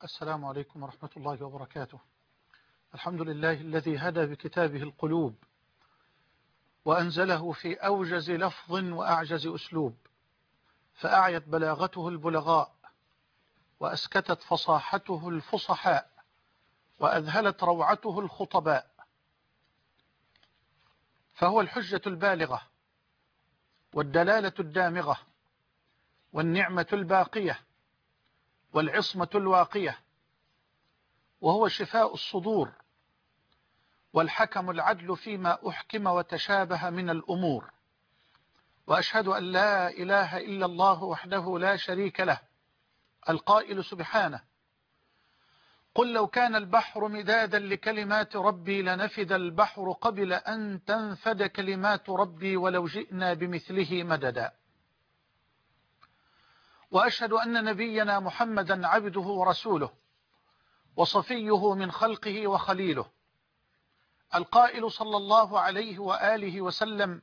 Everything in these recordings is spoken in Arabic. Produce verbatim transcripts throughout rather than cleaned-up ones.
السلام عليكم ورحمة الله وبركاته. الحمد لله الذي هدى بكتابه القلوب وأنزله في أوجز لفظ وأعجز أسلوب، فأعيت بلاغته البلغاء وأسكتت فصاحته الفصحاء وأذهلت روعته الخطباء، فهو الحجة البالغة والدلالة الدامغة والنعمة الباقية والعصمة الواقية، وهو شفاء الصدور والحكم العدل فيما أحكم وتشابه من الأمور. وأشهد أن لا إله إلا الله وحده لا شريك له، القائل سبحانه: قل لو كان البحر مدادا لكلمات ربي لنفد البحر قبل أن تنفد كلمات ربي ولو جئنا بمثله مددا. وأشهد أن نبينا محمدا عبده ورسوله وصفيه من خلقه وخليله، القائل صلى الله عليه وآله وسلم: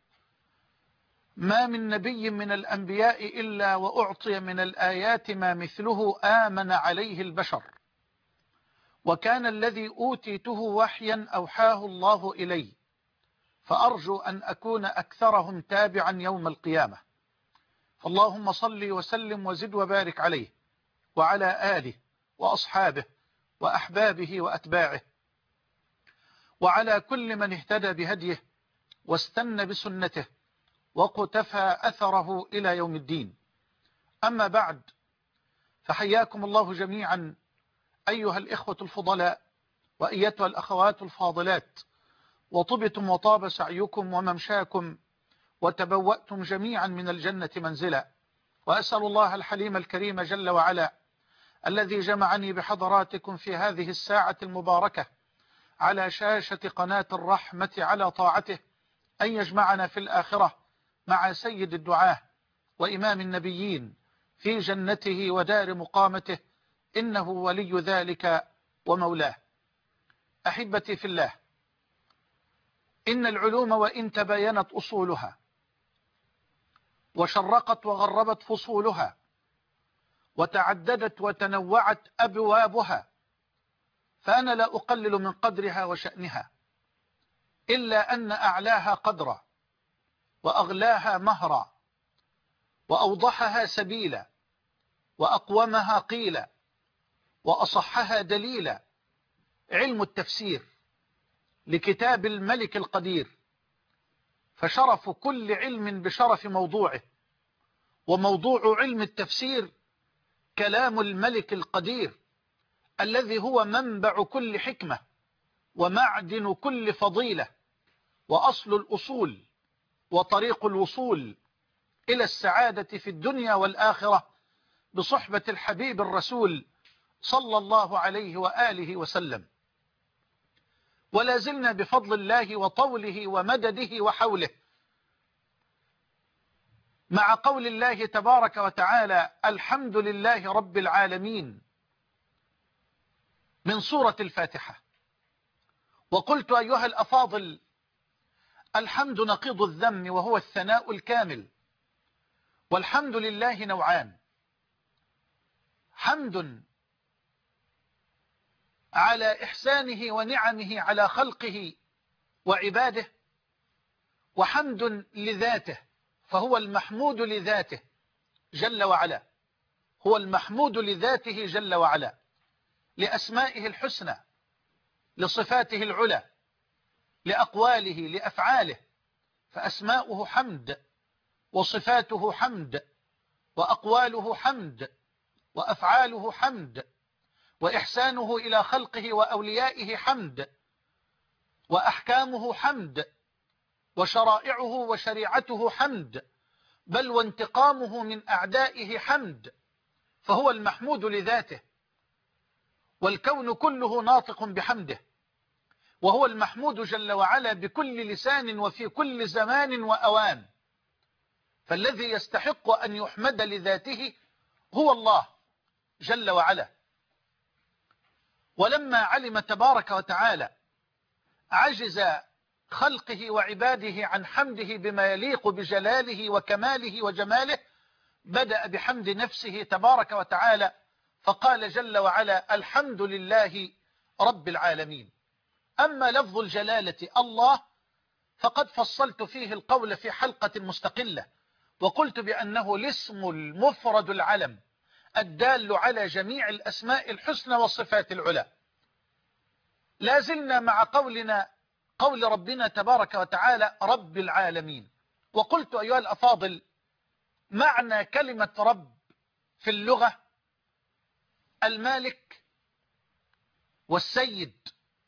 ما من نبي من الأنبياء إلا وأعطي من الآيات ما مثله آمن عليه البشر، وكان الذي أوتيته وحيا أوحاه الله إلي، فأرجو أن أكون أكثرهم تابعا يوم القيامة. فاللهم صل وسلم وزد وبارك عليه وعلى آله وأصحابه وأحبابه وأتباعه وعلى كل من اهتدى بهديه واستنى بسنته وقتفى أثره إلى يوم الدين. أما بعد، فحياكم الله جميعا أيها الإخوة الفضلاء وأيتها الأخوات الفاضلات، وطبتم وطاب سعيكم وممشاكم وتبوأتم جميعا من الجنة منزلا. وأسأل الله الحليم الكريم جل وعلا الذي جمعني بحضراتكم في هذه الساعة المباركة على شاشة قناة الرحمة على طاعته أن يجمعنا في الآخرة مع سيد الدعاة وإمام النبيين في جنته ودار مقامته، إنه ولي ذلك ومولاه. أحبتي في الله، إن العلوم وإن تباينت أصولها وشرقت وغربت فصولها وتعددت وتنوعت أبوابها، فأنا لا أقلل من قدرها وشأنها، إلا أن أعلاها قدرا وأغلاها مهرا وأوضحها سبيلا وأقومها قيلا وأصحها دليلا علم التفسير لكتاب الملك القدير، فشرف كل علم بشرف موضوعه، وموضوع علم التفسير كلام الملك القدير الذي هو منبع كل حكمة ومعدن كل فضيلة وأصل الأصول وطريق الوصول إلى السعادة في الدنيا والآخرة بصحبة الحبيب الرسول صلى الله عليه وآله وسلم. ولا زلنا بفضل الله وطوله ومدده وحوله مع قول الله تبارك وتعالى: الحمد لله رب العالمين، من سورة الفاتحة. وقلت أيها الأفاضل: الحمد نقيض الذم وهو الثناء الكامل، والحمد لله نوعان: حمد على إحسانه ونعمه على خلقه وعباده، وحمد لذاته، فهو المحمود لذاته جل وعلا، هو المحمود لذاته جل وعلا، لأسمائه الحسنى، لصفاته العلى، لأقواله، لأفعاله، فأسماؤه حمد وصفاته حمد وأقواله حمد وأفعاله حمد، وإحسانه إلى خلقه وأوليائه حمد، وأحكامه حمد، وشرائعه وشريعته حمد، بل وانتقامه من أعدائه حمد، فهو المحمود لذاته، والكون كله ناطق بحمده، وهو المحمود جل وعلا بكل لسان وفي كل زمان وأوان. فالذي يستحق أن يحمد لذاته هو الله جل وعلا. ولما علم تبارك وتعالى عجز خلقه وعباده عن حمده بما يليق بجلاله وكماله وجماله، بدأ بحمد نفسه تبارك وتعالى فقال جل وعلا الحمد لله رب العالمين. أما لفظ الجلالة الله فقد فصلت فيه القول في حلقة مستقلة، وقلت بأنه الاسم المفرد العلم الدال على جميع الأسماء الحسنى والصفات العلى. لازلنا مع قولنا قول ربنا تبارك وتعالى رب العالمين. وقلت أيها الأفاضل معنى كلمة رب في اللغة المالك والسيد،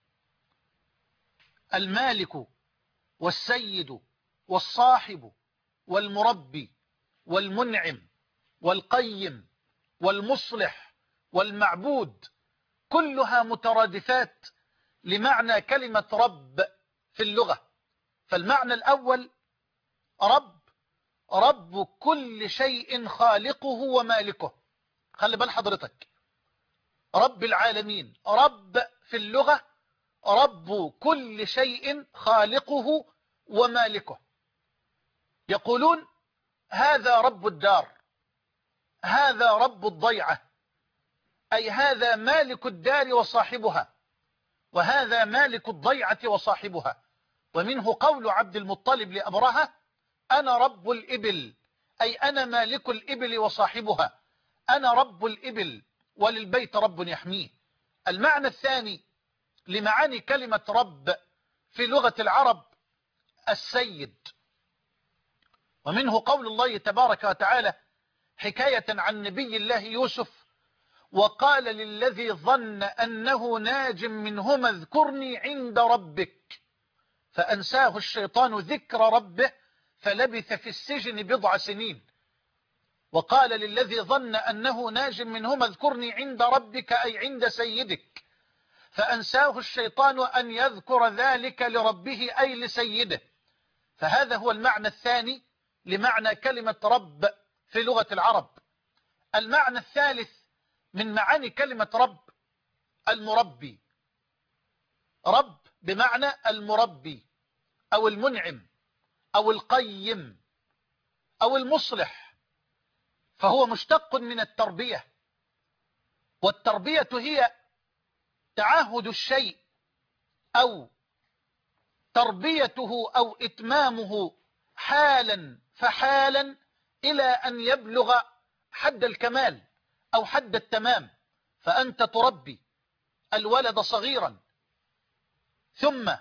المالك والسيد والصاحب والمربي والمنعم والقيم والمصلح والمعبود، كلها مترادفات لمعنى كلمة رب في اللغة. فالمعنى الأول رب، رب كل شيء خالقه ومالكه. خلي بال حضرتك، رب العالمين رب في اللغة رب كل شيء خالقه ومالكه. يقولون هذا رب الدار، هذا رب الضيعة، أي هذا مالك الدار وصاحبها، وهذا مالك الضيعة وصاحبها. ومنه قول عبد المطلب لأبرهة أنا رب الإبل، أي أنا مالك الإبل وصاحبها، أنا رب الإبل وللبيت رب يحميه. المعنى الثاني لمعاني كلمة رب في لغة العرب السيد. ومنه قول الله تبارك وتعالى حكاية عن نبي الله يوسف وقال للذي ظن أنه ناج منهما اذكرني عند ربك فأنساه الشيطان ذكر ربه فلبث في السجن بضع سنين. وقال للذي ظن أنه ناج منهما اذكرني عند ربك أي عند سيدك فأنساه الشيطان أن يذكر ذلك لربه أي لسيده. فهذا هو المعنى الثاني لمعنى كلمة رب في لغة العرب. المعنى الثالث من معاني كلمة رب المربي. رب بمعنى المربي أو المنعم أو القيم أو المصلح، فهو مشتق من التربية، والتربية هي تعاهد الشيء أو تربيته أو إتمامه حالا فحالا إلى أن يبلغ حد الكمال أو حد التمام. فأنت تربي الولد صغيرا ثم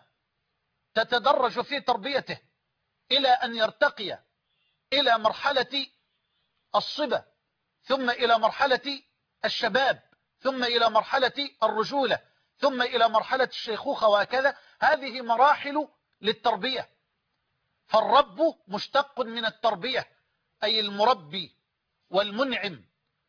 تتدرج في تربيته إلى أن يرتقي إلى مرحلة الصبا، ثم إلى مرحلة الشباب، ثم إلى مرحلة الرجولة، ثم إلى مرحلة الشيخوخة، وهكذا. هذه مراحل للتربية. فالرب مشتق من التربية أي المربي والمنعم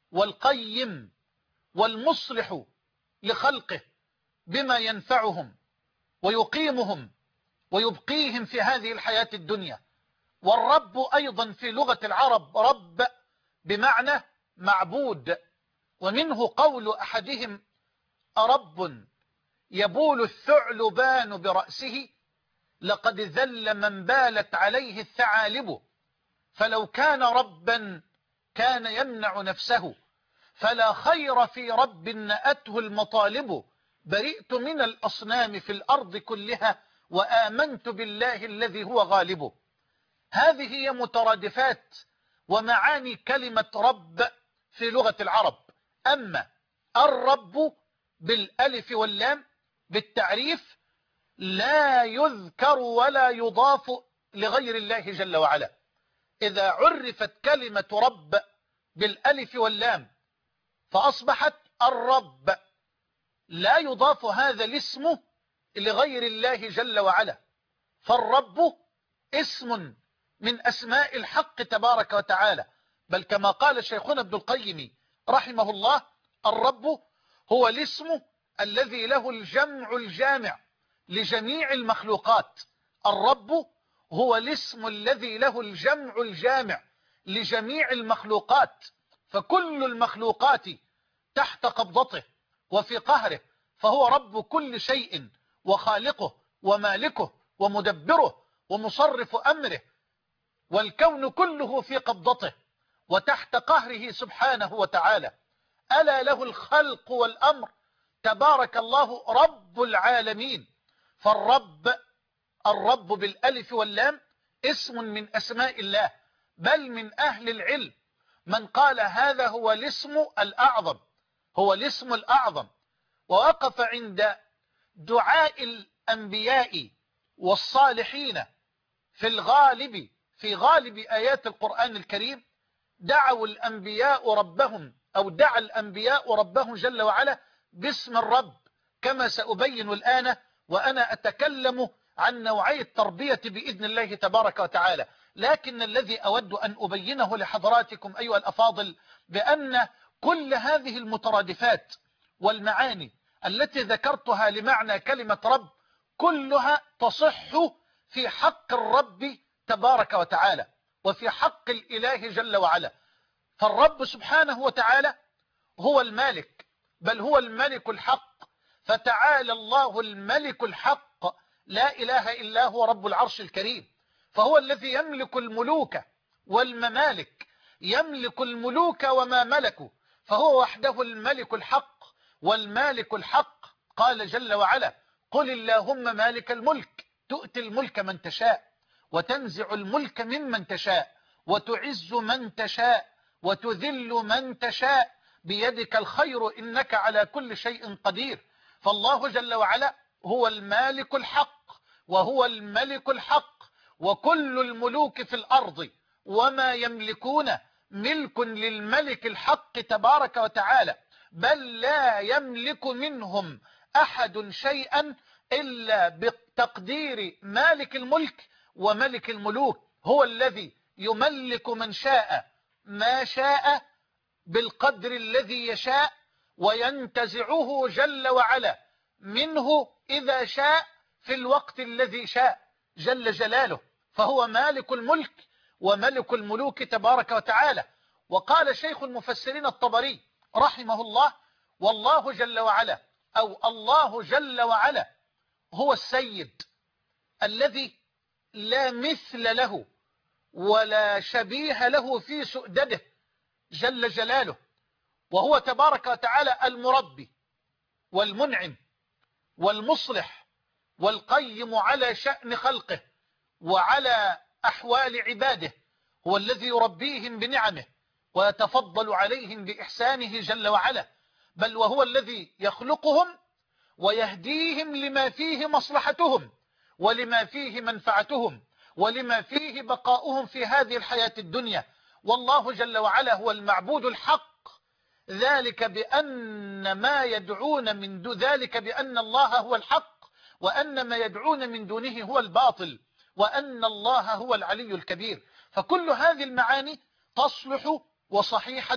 والقيم والمصلح لخلقه بما ينفعهم ويقيمهم ويبقيهم في هذه الحياة الدنيا. والرب أيضا في لغة العرب رب بمعنى معبود. ومنه قول أحدهم أرب يبول الثعلبان برأسه لقد ذل من بالت عليه الثعالب فلو كان ربا كان يمنع نفسه فلا خير في رب نأته المطالب برئت من الأصنام في الأرض كلها وآمنت بالله الذي هو غالب. هذه هي مترادفات ومعاني كلمة رب في لغة العرب. أما الرب بالألف واللام بالتعريف لا يذكر ولا يضاف لغير الله جل وعلا. إذا عرفت كلمة رب بالألف واللام فأصبحت الرب، لا يضاف هذا الاسم لغير الله جل وعلا. فالرب اسم من أسماء الحق تبارك وتعالى، بل كما قال شيخنا ابن القيم رحمه الله الرب هو الاسم الذي له الجمع الجامع لجميع المخلوقات. الرب هو الاسم الذي له الجمع الجامع لجميع المخلوقات، فكل المخلوقات تحت قبضته وفي قهره، فهو رب كل شيء وخالقه ومالكه ومدبره ومصرف أمره، والكون كله في قبضته وتحت قهره سبحانه وتعالى. ألا له الخلق والأمر، تبارك الله رب العالمين. فالرب، الرب بالألف واللام اسم من أسماء الله، بل من أهل العلم من قال هذا هو الاسم الأعظم، هو الاسم الأعظم. ووقف عند دعاء الأنبياء والصالحين في الغالب، في غالب آيات القرآن الكريم دعوا الأنبياء ربهم، أو دعا الأنبياء ربهم جل وعلا باسم الرب، كما سأبين الآن وأنا أتكلم عن نوعي التربية بإذن الله تبارك وتعالى. لكن الذي أود أن أبينه لحضراتكم أيها الأفاضل بأن كل هذه المترادفات والمعاني التي ذكرتها لمعنى كلمة رب كلها تصح في حق الرب تبارك وتعالى وفي حق الإله جل وعلا. فالرب سبحانه وتعالى هو المالك، بل هو الملك الحق، فتعالى الله الملك الحق لا إله إلا هو رب العرش الكريم. فهو الذي يملك الملوك والممالك، يملك الملوك وما ملكوا، فهو وحده الملك الحق والمالك الحق. قال جل وعلا قل اللهم مالك الملك تؤتي الملك من تشاء وتنزع الملك ممن تشاء وتعز من تشاء وتذل من تشاء بيدك الخير إنك على كل شيء قدير. فالله جل وعلا هو المالك الحق وهو الملك الحق، وكل الملوك في الأرض وما يملكون ملك للملك الحق تبارك وتعالى، بل لا يملك منهم أحد شيئا إلا بتقدير مالك الملك وملك الملوك. هو الذي يملك من شاء ما شاء بالقدر الذي يشاء، وينتزعه جل وعلا منه إذا شاء في الوقت الذي شاء جل جلاله. فهو مالك الملك وملك الملوك تبارك وتعالى. وقال شيخ المفسرين الطبري رحمه الله والله جل وعلا، أو الله جل وعلا هو السيد الذي لا مثل له ولا شبيه له في سؤدده جل جلاله، وهو تبارك وتعالى المربي والمنعم والمصلح والقيم على شأن خلقه وعلى أحوال عباده. هو الذي يربيهم بنعمه ويتفضل عليهم بإحسانه جل وعلا، بل وهو الذي يخلقهم ويهديهم لما فيه مصلحتهم ولما فيه منفعتهم ولما فيه بقاؤهم في هذه الحياة الدنيا. والله جل وعلا هو المعبود الحق، ذلك بأن ما يدعون من دون ذلك بأن الله هو الحق وأن ما يدعون من دونه هو الباطل وأن الله هو العلي الكبير. فكل هذه المعاني تصلح وصحيحة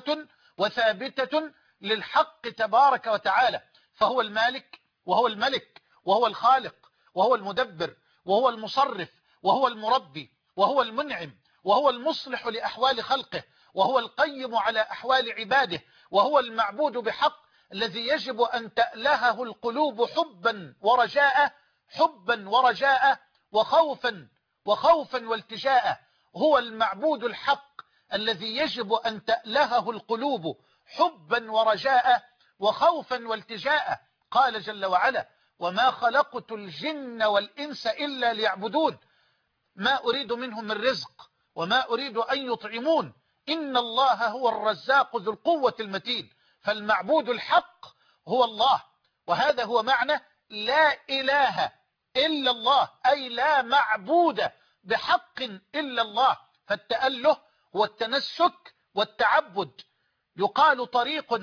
وثابتة للحق تبارك وتعالى. فهو المالك وهو الملك وهو الخالق وهو المدبر وهو المصرف وهو المربي وهو المنعم وهو المصلح لأحوال خلقه وهو القيم على أحوال عباده، وهو المعبود بحق الذي يجب أن تألهه القلوب حبا ورجاء، حبا ورجاء وخوفا وخوفا والتجاء. هو المعبود الحق الذي يجب أن تألهه القلوب حبا ورجاء وخوفا والتجاء. قال جل وعلا وما خلقت الجن والإنس إلا ليعبدون ما أريد منهم من رزق وما أريد أن يطعمون إن الله هو الرزاق ذو القوة المتين. فالمعبود الحق هو الله، وهذا هو معنى لا إله إلا الله، أي لا معبود بحق إلا الله. فالتأله هو التنسك والتعبد. يقال طريق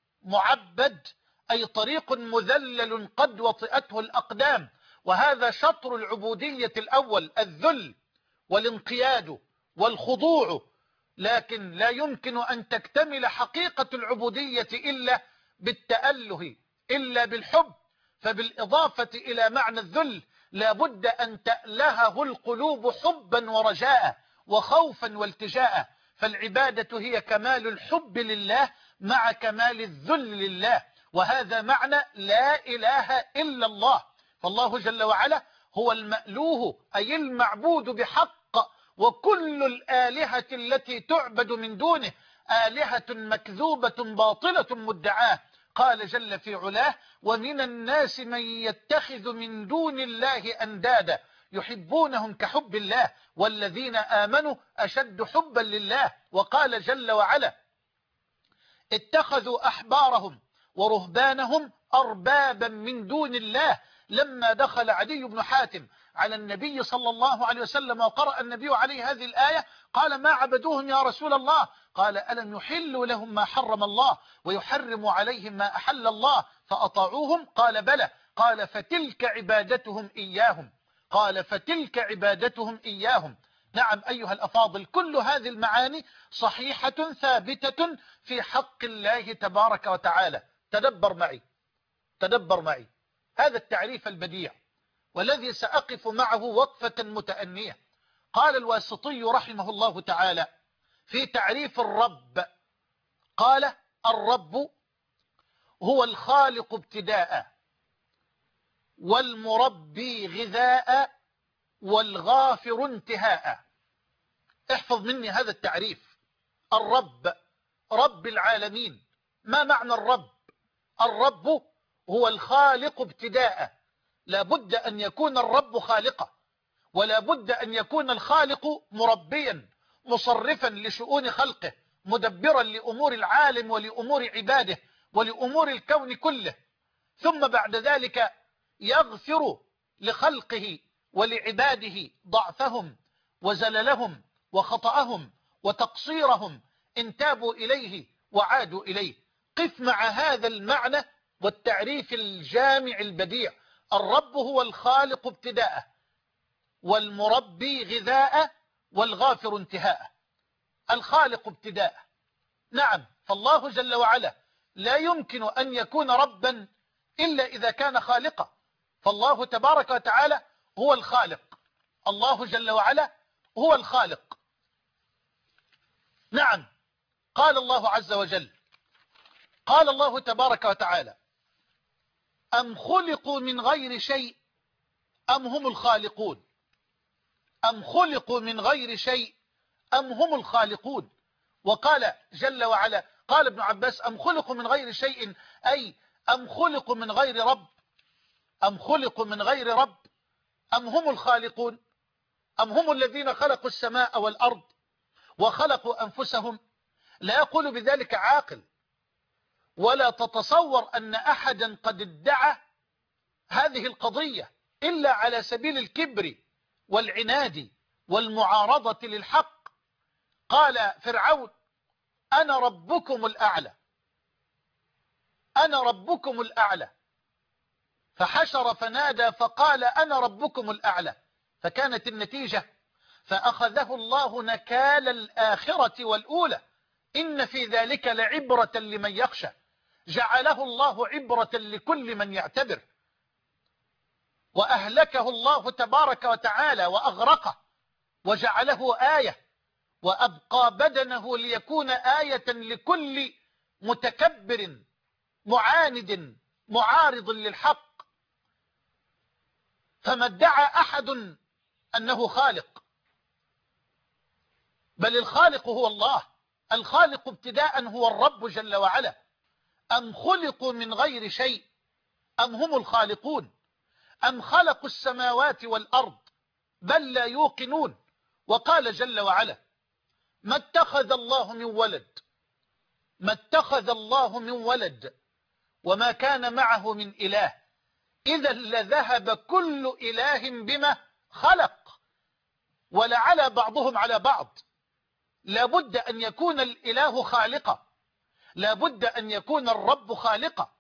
معبد أي طريق مذلل قد وطئته الأقدام، وهذا شطر العبودية الأول، الذل والانقياد والخضوع. لكن لا يمكن أن تكتمل حقيقة العبودية إلا بالتأله، إلا بالحب. فبالإضافة إلى معنى الذل لا بد أن تألهه القلوب حبا ورجاء وخوفا والتجاء. فالعبادة هي كمال الحب لله مع كمال الذل لله، وهذا معنى لا إله إلا الله. فالله جل وعلا هو المألوه أي المعبود بحق، وكل الآلهة التي تعبد من دونه آلهة مكذوبة باطلة مدعاه. قال جل في علاه: ومن الناس من يتخذ من دون الله أندادا يحبونهم كحب الله والذين آمنوا أشد حبا لله. وقال جل وعلا: اتخذوا أحبارهم ورهبانهم أربابا من دون الله. لما دخل عدي بن حاتم على النبي صلى الله عليه وسلم وقرأ النبي عليه هذه الآية قال: ما عبدوهم يا رسول الله؟ قال: ألم يحلوا لهم ما حرم الله ويحرموا عليهم ما أحل الله فأطاعوهم؟ قال: بلى. قال: فتلك عبادتهم إياهم قال فتلك عبادتهم إياهم. نعم أيها الأفاضل، كل هذه المعاني صحيحة ثابتة في حق الله تبارك وتعالى. تدبر معي تدبر معي هذا التعريف البديع والذي سأقف معه وقفة متأنية. قال الواسطي رحمه الله تعالى في تعريف الرب، قال: الرب هو الخالق ابتداء والمربي غذاء والغافر انتهاء. احفظ مني هذا التعريف. الرب رب العالمين. ما معنى الرب؟ الرب هو الخالق ابتداء. لا بد أن يكون الرب خالقا، ولا بد أن يكون الخالق مربيا مصرفا لشؤون خلقه، مدبرا لأمور العالم ولأمور عباده ولأمور الكون كله. ثم بعد ذلك يغفر لخلقه ولعباده ضعفهم وزللهم وخطأهم وتقصيرهم إن تابوا إليه وعادوا إليه. قف مع هذا المعنى والتعريف الجامع البديع. الرب هو الخالق ابتداء والمربي غذاء والغافر انتهاء. الخالق ابتداء، نعم، فالله جل وعلا لا يمكن أن يكون ربا إلا إذا كان خالقا. فالله تبارك وتعالى هو الخالق. الله جل وعلا هو الخالق. نعم، قال الله عز وجل، قال الله تبارك وتعالى: أم خلقوا من غير شيء أم هم الخالقون. أم خلقوا من غير شيء أم هم الخالقون. وقال جل وعلا، قال ابن عباس: أم خلقوا من غير شيء، أي أم خلقوا من غير رب أم خلقوا من غير رب أم هم الخالقون. أم هم الذين خلقوا السماء والأرض وخلقوا أنفسهم. لا يقول بذلك عاقل، ولا تتصور أن أحدا قد ادعى هذه القضية إلا على سبيل الكبر والعناد والمعارضة للحق. قال فرعون: أنا ربكم الأعلى أنا ربكم الأعلى فحشر فنادى فقال: أنا ربكم الأعلى. فكانت النتيجة فأخذه الله نكال الآخرة والأولى. إن في ذلك لعبرة لمن يخشى. جعله الله عبرة لكل من يعتبر. وأهلكه الله تبارك وتعالى وأغرقه وجعله آية، وأبقى بدنه ليكون آية لكل متكبر معاند معارض للحق. فما ادعى أحد أنه خالق، بل الخالق هو الله. الخالق ابتداء هو الرب جل وعلا. أم خلقوا من غير شيء أم هم الخالقون. أم خلقوا السماوات والأرض بل لا يوقنون. وقال جل وعلا: ما اتخذ الله من ولد ما اتخذ الله من ولد وما كان معه من إله إذا لذهب كل إله بما خلق ولعلى بعضهم على بعض. لابد أن يكون الإله خالقا، لابد أن يكون الرب خالقا.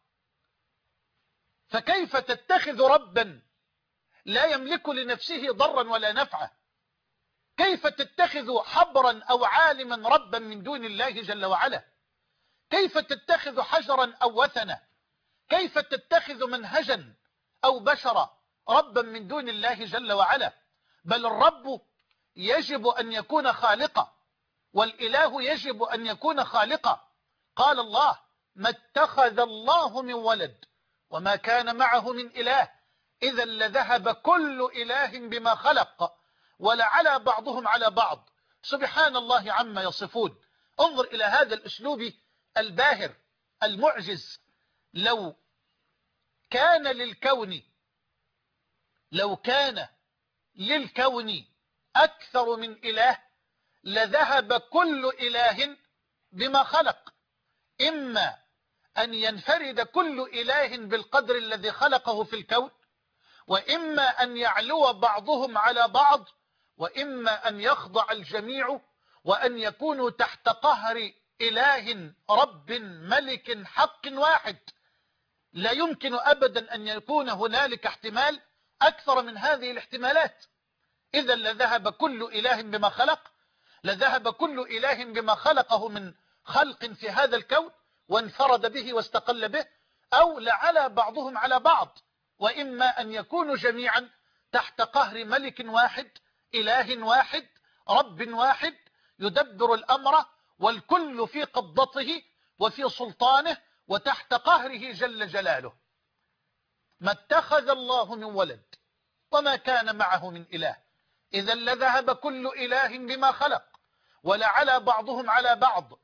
فكيف تتخذ ربا لا يملك لنفسه ضرا ولا نفعا؟ كيف تتخذ حبرا أو عالما ربا من دون الله جل وعلا؟ كيف تتخذ حجرا أو وثنا؟ كيف تتخذ منهجا أو بشرا ربا من دون الله جل وعلا؟ بل الرب يجب أن يكون خالقا، والإله يجب أن يكون خالقا. قال الله: ما اتخذ الله من ولد وما كان معه من إله إذا لذهب كل إله بما خلق ولعلى بعضهم على بعض. سبحان الله عما يصفون. انظر إلى هذا الأسلوب الباهر المعجز. لو كان للكون لو كان للكون أكثر من إله لذهب كل إله بما خلق. إما أن ينفرد كل إله بالقدر الذي خلقه في الكون، وإما أن يعلو بعضهم على بعض، وإما أن يخضع الجميع وأن يكونوا تحت قهر إله رب ملك حق واحد. لا يمكن أبدا أن يكون هنالك احتمال أكثر من هذه الاحتمالات. إذا لذهب كل إله بما خلق، لذهب كل إله بما خلقه من خلق في هذا الكون وانفرد به واستقل به، أو لعلى بعضهم على بعض، وإما أن يكونوا جميعا تحت قهر ملك واحد إله واحد رب واحد يدبر الأمر، والكل في قبضته وفي سلطانه وتحت قهره جل جلاله. ما اتخذ الله من ولد وما كان معه من إله، إذا لذهب كل إله بما خلق ولعلى بعضهم على بعض،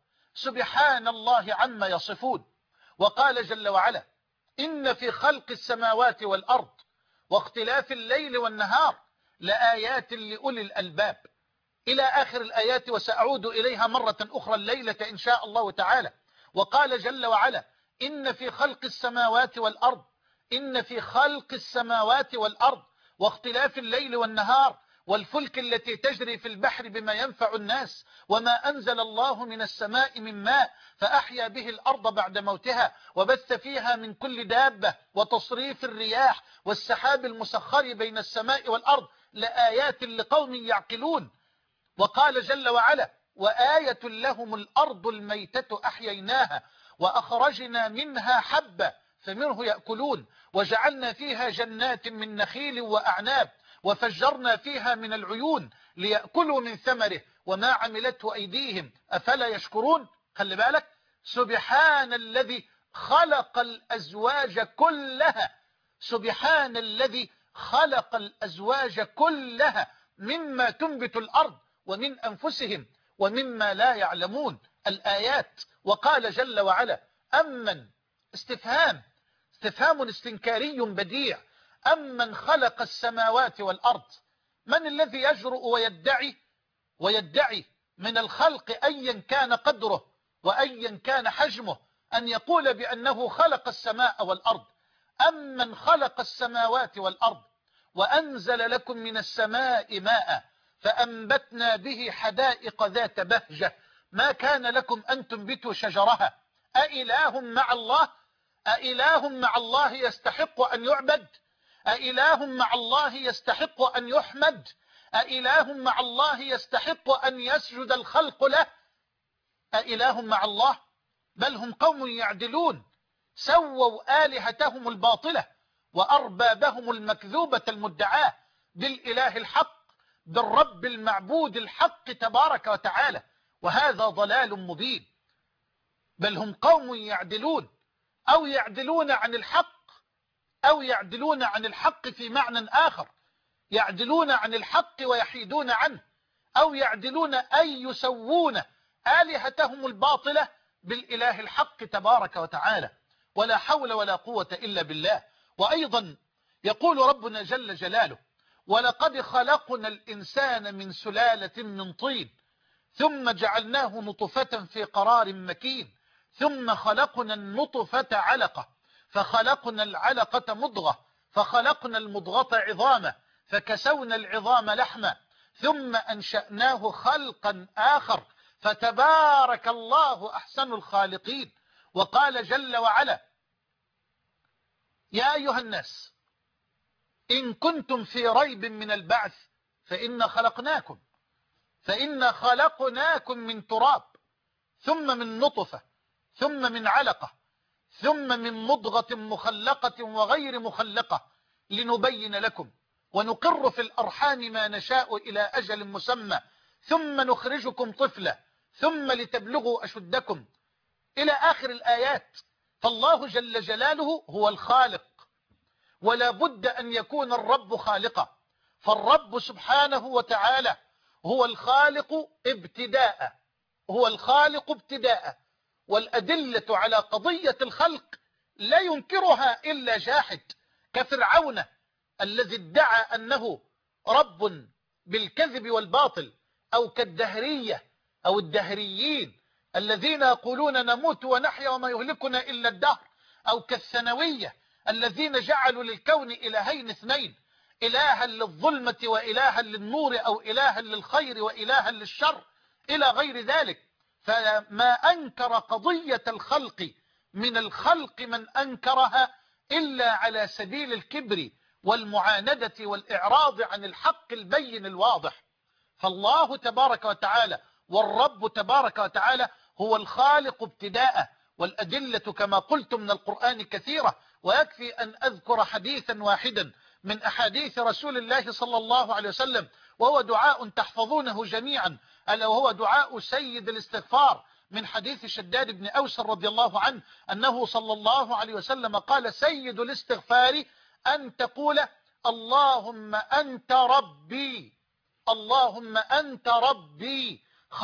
سبحان الله عما يصفون. وقال جل وعلا: إن في خلق السماوات والأرض واختلاف الليل والنهار لآيات لأولي الألباب، إلى آخر الآيات، وسأعود إليها مرة أخرى الليلة إن شاء الله تعالى. وقال جل وعلا: إن في خلق السماوات والأرض إن في خلق السماوات والأرض واختلاف الليل والنهار والفلك التي تجري في البحر بما ينفع الناس وما أنزل الله من السماء من ماء فأحيا به الأرض بعد موتها وبث فيها من كل دابة وتصريف الرياح والسحاب المسخر بين السماء والأرض لآيات لقوم يعقلون. وقال جل وعلا: وآية لهم الأرض الميتة أحييناها وأخرجنا منها حبا فمنه يأكلون وجعلنا فيها جنات من نخيل وأعناب وفجرنا فيها من العيون ليأكلوا من ثمره وما عملته أيديهم أفلا يشكرون. خلي بالك: سبحان الذي خلق الأزواج كلها سبحان الذي خلق الأزواج كلها مما تنبت الأرض ومن أنفسهم ومما لا يعلمون. الآيات. وقال جل وعلا: أمن استفهام استفهام استنكاري بديع أمن خلق السماوات والأرض. من الذي يجرؤ ويدعي ويدعي من الخلق أيا كان قدره وأيا كان حجمه أن يقول بأنه خلق السماء والأرض؟ أمن خلق السماوات والأرض وأنزل لكم من السماء ماء فأنبتنا به حدائق ذات بهجة ما كان لكم أن تنبتوا شجرها أإله مع الله أإله مع الله يستحق أن يعبد؟ أإله مع الله يستحق أن يحمد؟ أإله مع الله يستحق أن يسجد الخلق له؟ أإله مع الله؟ بل هم قوم يعدلون، سووا آلهتهم الباطلة وأربابهم المكذوبة المدعاة بالإله الحق، بالرب المعبود الحق تبارك وتعالى، وهذا ضلال مبين. بل هم قوم يعدلون، أو يعدلون عن الحق أو يعدلون عن الحق في معنى آخر، يعدلون عن الحق ويحيدون عنه، أو يعدلون أي يسوون آلهتهم الباطلة بالإله الحق تبارك وتعالى، ولا حول ولا قوة إلا بالله. وأيضا يقول ربنا جل جلاله: ولقد خلقنا الإنسان من سلالة من طين ثم جعلناه نطفة في قرار مكين ثم خلقنا النطفة علقة فخلقنا العلقة مضغة فخلقنا المضغة عظاما فكسونا العظام لحما ثم أنشأناه خلقا آخر فتبارك الله أحسن الخالقين. وقال جل وعلا: يا أيها الناس إن كنتم في ريب من البعث فإنا خلقناكم فإنا خلقناكم من تراب ثم من نطفة ثم من علقة ثم من مضغة مخلقة وغير مخلقة لنبين لكم ونقر في الأرحام ما نشاء إلى أجل مسمى ثم نخرجكم طفلا ثم لتبلغوا أشدكم إلى آخر الآيات. فالله جل جلاله هو الخالق، ولا بد أن يكون الرب خالقا، فالرب سبحانه وتعالى هو الخالق ابتداء هو الخالق ابتداء، والأدلة على قضية الخلق لا ينكرها إلا جاحد كفرعون الذي ادعى أنه رب بالكذب والباطل، أو كالدهرية أو الدهريين الذين يقولون نموت ونحيا وما يهلكنا إلا الدهر، أو كالثانوية الذين جعلوا للكون إلهين اثنين، إلها للظلمة وإلها للنور، أو إلها للخير وإلها للشر إلى غير ذلك. فما أنكر قضية الخلق من الخلق من أنكرها إلا على سبيل الكبر والمعاندة والإعراض عن الحق البين الواضح. فالله تبارك وتعالى والرب تبارك وتعالى هو الخالق ابتداء، والأدلة كما قلت من القرآن كثيرة، ويكفي أن أذكر حديثا واحدا من أحاديث رسول الله صلى الله عليه وسلم، وهو دعاء تحفظونه جميعا، ألا وهو دعاء سيد الاستغفار، من حديث شداد بن أوس رضي الله عنه أنه صلى الله عليه وسلم قال: سيد الاستغفار أن تقول اللهم أنت ربي، اللهم أنت ربي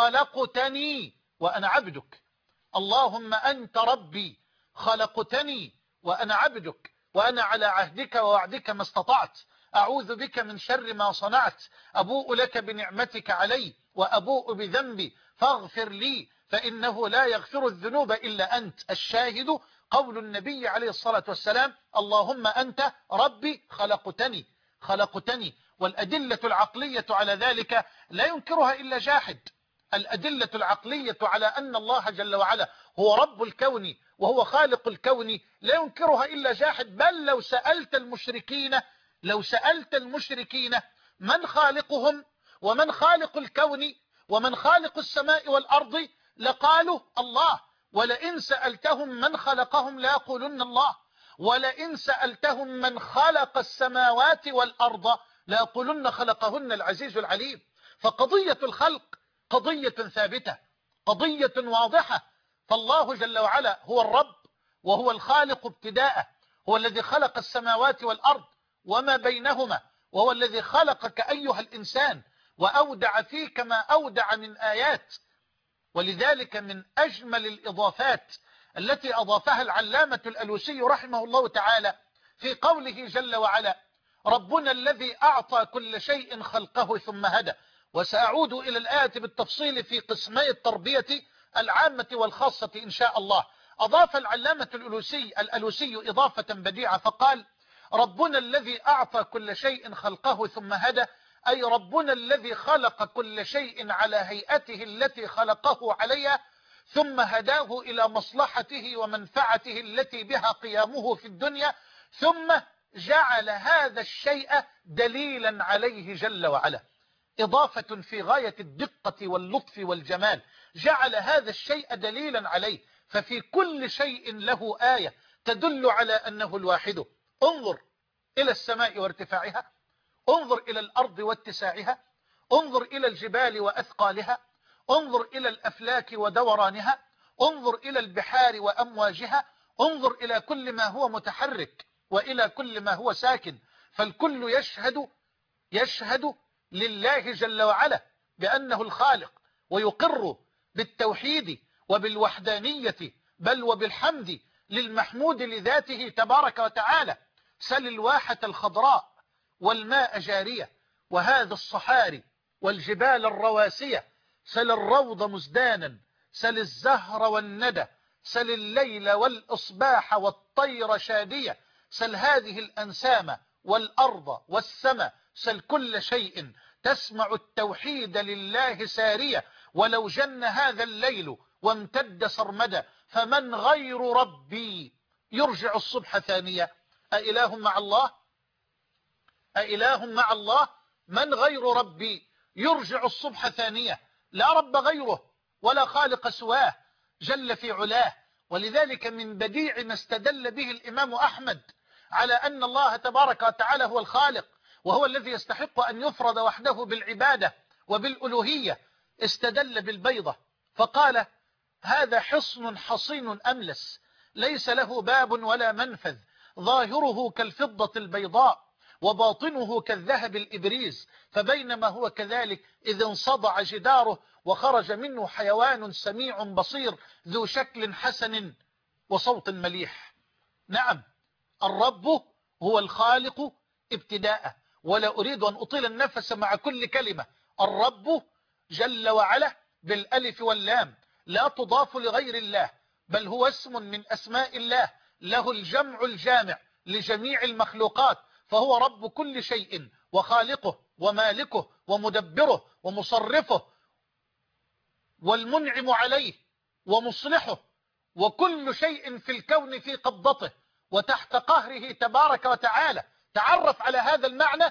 خلقتني وأنا عبدك، اللهم أنت ربي خلقتني وأنا عبدك، وأنا على عهدك ووعدك ما استطعت، أعوذ بك من شر ما صنعت، أبوء لك بنعمتك علي وأبوء بذنبي فاغفر لي فإنه لا يغفر الذنوب إلا أنت. الشاهد قول النبي عليه الصلاة والسلام: اللهم أنت ربي خلقتني خلقتني. والأدلة العقلية على ذلك لا ينكرها إلا جاحد. الأدلة العقلية على أن الله جل وعلا هو رب الكون وهو خالق الكون لا ينكرها إلا جاحد. بل لو سألت المشركين لو سألت المشركين من خالقهم ومن خالق الكون ومن خالق السماء والأرض لقالوا الله، ولئن سألتهم من خلقهم ليقولن الله، ولئن سألتهم من خلق السماوات والأرض ليقولن خلقهن العزيز العليم. فقضية الخلق قضية ثابتة، قضية واضحة. فالله جل وعلا هو الرب وهو الخالق ابتداء، هو الذي خلق السماوات والأرض وما بينهما، وهو الذي خلقك أيها الإنسان وأودع فيك ما أودع من آيات. ولذلك من أجمل الإضافات التي أضافها العلامة الألوسي رحمه الله تعالى في قوله جل وعلا: ربنا الذي أعطى كل شيء خلقه ثم هدى. وسأعود إلى الآية بالتفصيل في قسمي التربية العامة والخاصة إن شاء الله. أضاف العلامة الألوسي الألوسي إضافة بديعة فقال: ربنا الذي أعطى كل شيء خلقه ثم هدى، أي ربنا الذي خلق كل شيء على هيئته التي خلقه عليها، ثم هداه إلى مصلحته ومنفعته التي بها قيامه في الدنيا، ثم جعل هذا الشيء دليلا عليه جل وعلا. إضافة في غاية الدقة واللطف والجمال، جعل هذا الشيء دليلا عليه. ففي كل شيء له آية تدل على أنه الواحد. انظر إلى السماء وارتفاعها، انظر إلى الأرض واتساعها، انظر إلى الجبال وأثقالها، انظر إلى الأفلاك ودورانها، انظر إلى البحار وأمواجها، انظر إلى كل ما هو متحرك وإلى كل ما هو ساكن. فالكل يشهد يشهد لله جل وعلا بأنه الخالق، ويقر بالتوحيد وبالوحدانية، بل وبالحمد للمحمود لذاته تبارك وتعالى. سل الواحة الخضراء والماء جارية، وهذا الصحاري والجبال الرواسية، سل الروض مزدانا، سل الزهر والندى، سل الليل والإصباح والطير شادية، سل هذه الأنسام والأرض والسماء، سل كل شيء تسمع التوحيد لله سارية. ولو جن هذا الليل وامتد سرمدا، فمن غير ربي يرجع الصبح ثانية؟ أإله مع الله؟ أإله مع الله؟ من غير ربي يرجع الصبح ثانية؟ لا رب غيره ولا خالق سواه جل في علاه. ولذلك من بديع ما استدل به الإمام أحمد على أن الله تبارك وتعالى هو الخالق وهو الذي يستحق أن يفرد وحده بالعبادة وبالألوهية، استدل بالبيضة فقال: هذا حصن حصين أملس، ليس له باب ولا منفذ، ظاهره كالفضة البيضاء، وباطنه كالذهب الإبريز، فبينما هو كذلك إذ انصدع جداره وخرج منه حيوان سميع بصير ذو شكل حسن وصوت مليح. نعم، الرب هو الخالق ابتداء، ولا أريد أن أطيل النفس مع كل كلمة. الرب جل وعلا بالألف واللام لا تضاف لغير الله، بل هو اسم من أسماء الله، له الجمع الجامع لجميع المخلوقات، فهو رب كل شيء وخالقه ومالكه ومدبره ومصرفه والمنعم عليه ومصلحه، وكل شيء في الكون في قبضته وتحت قهره تبارك وتعالى. تعرف على هذا المعنى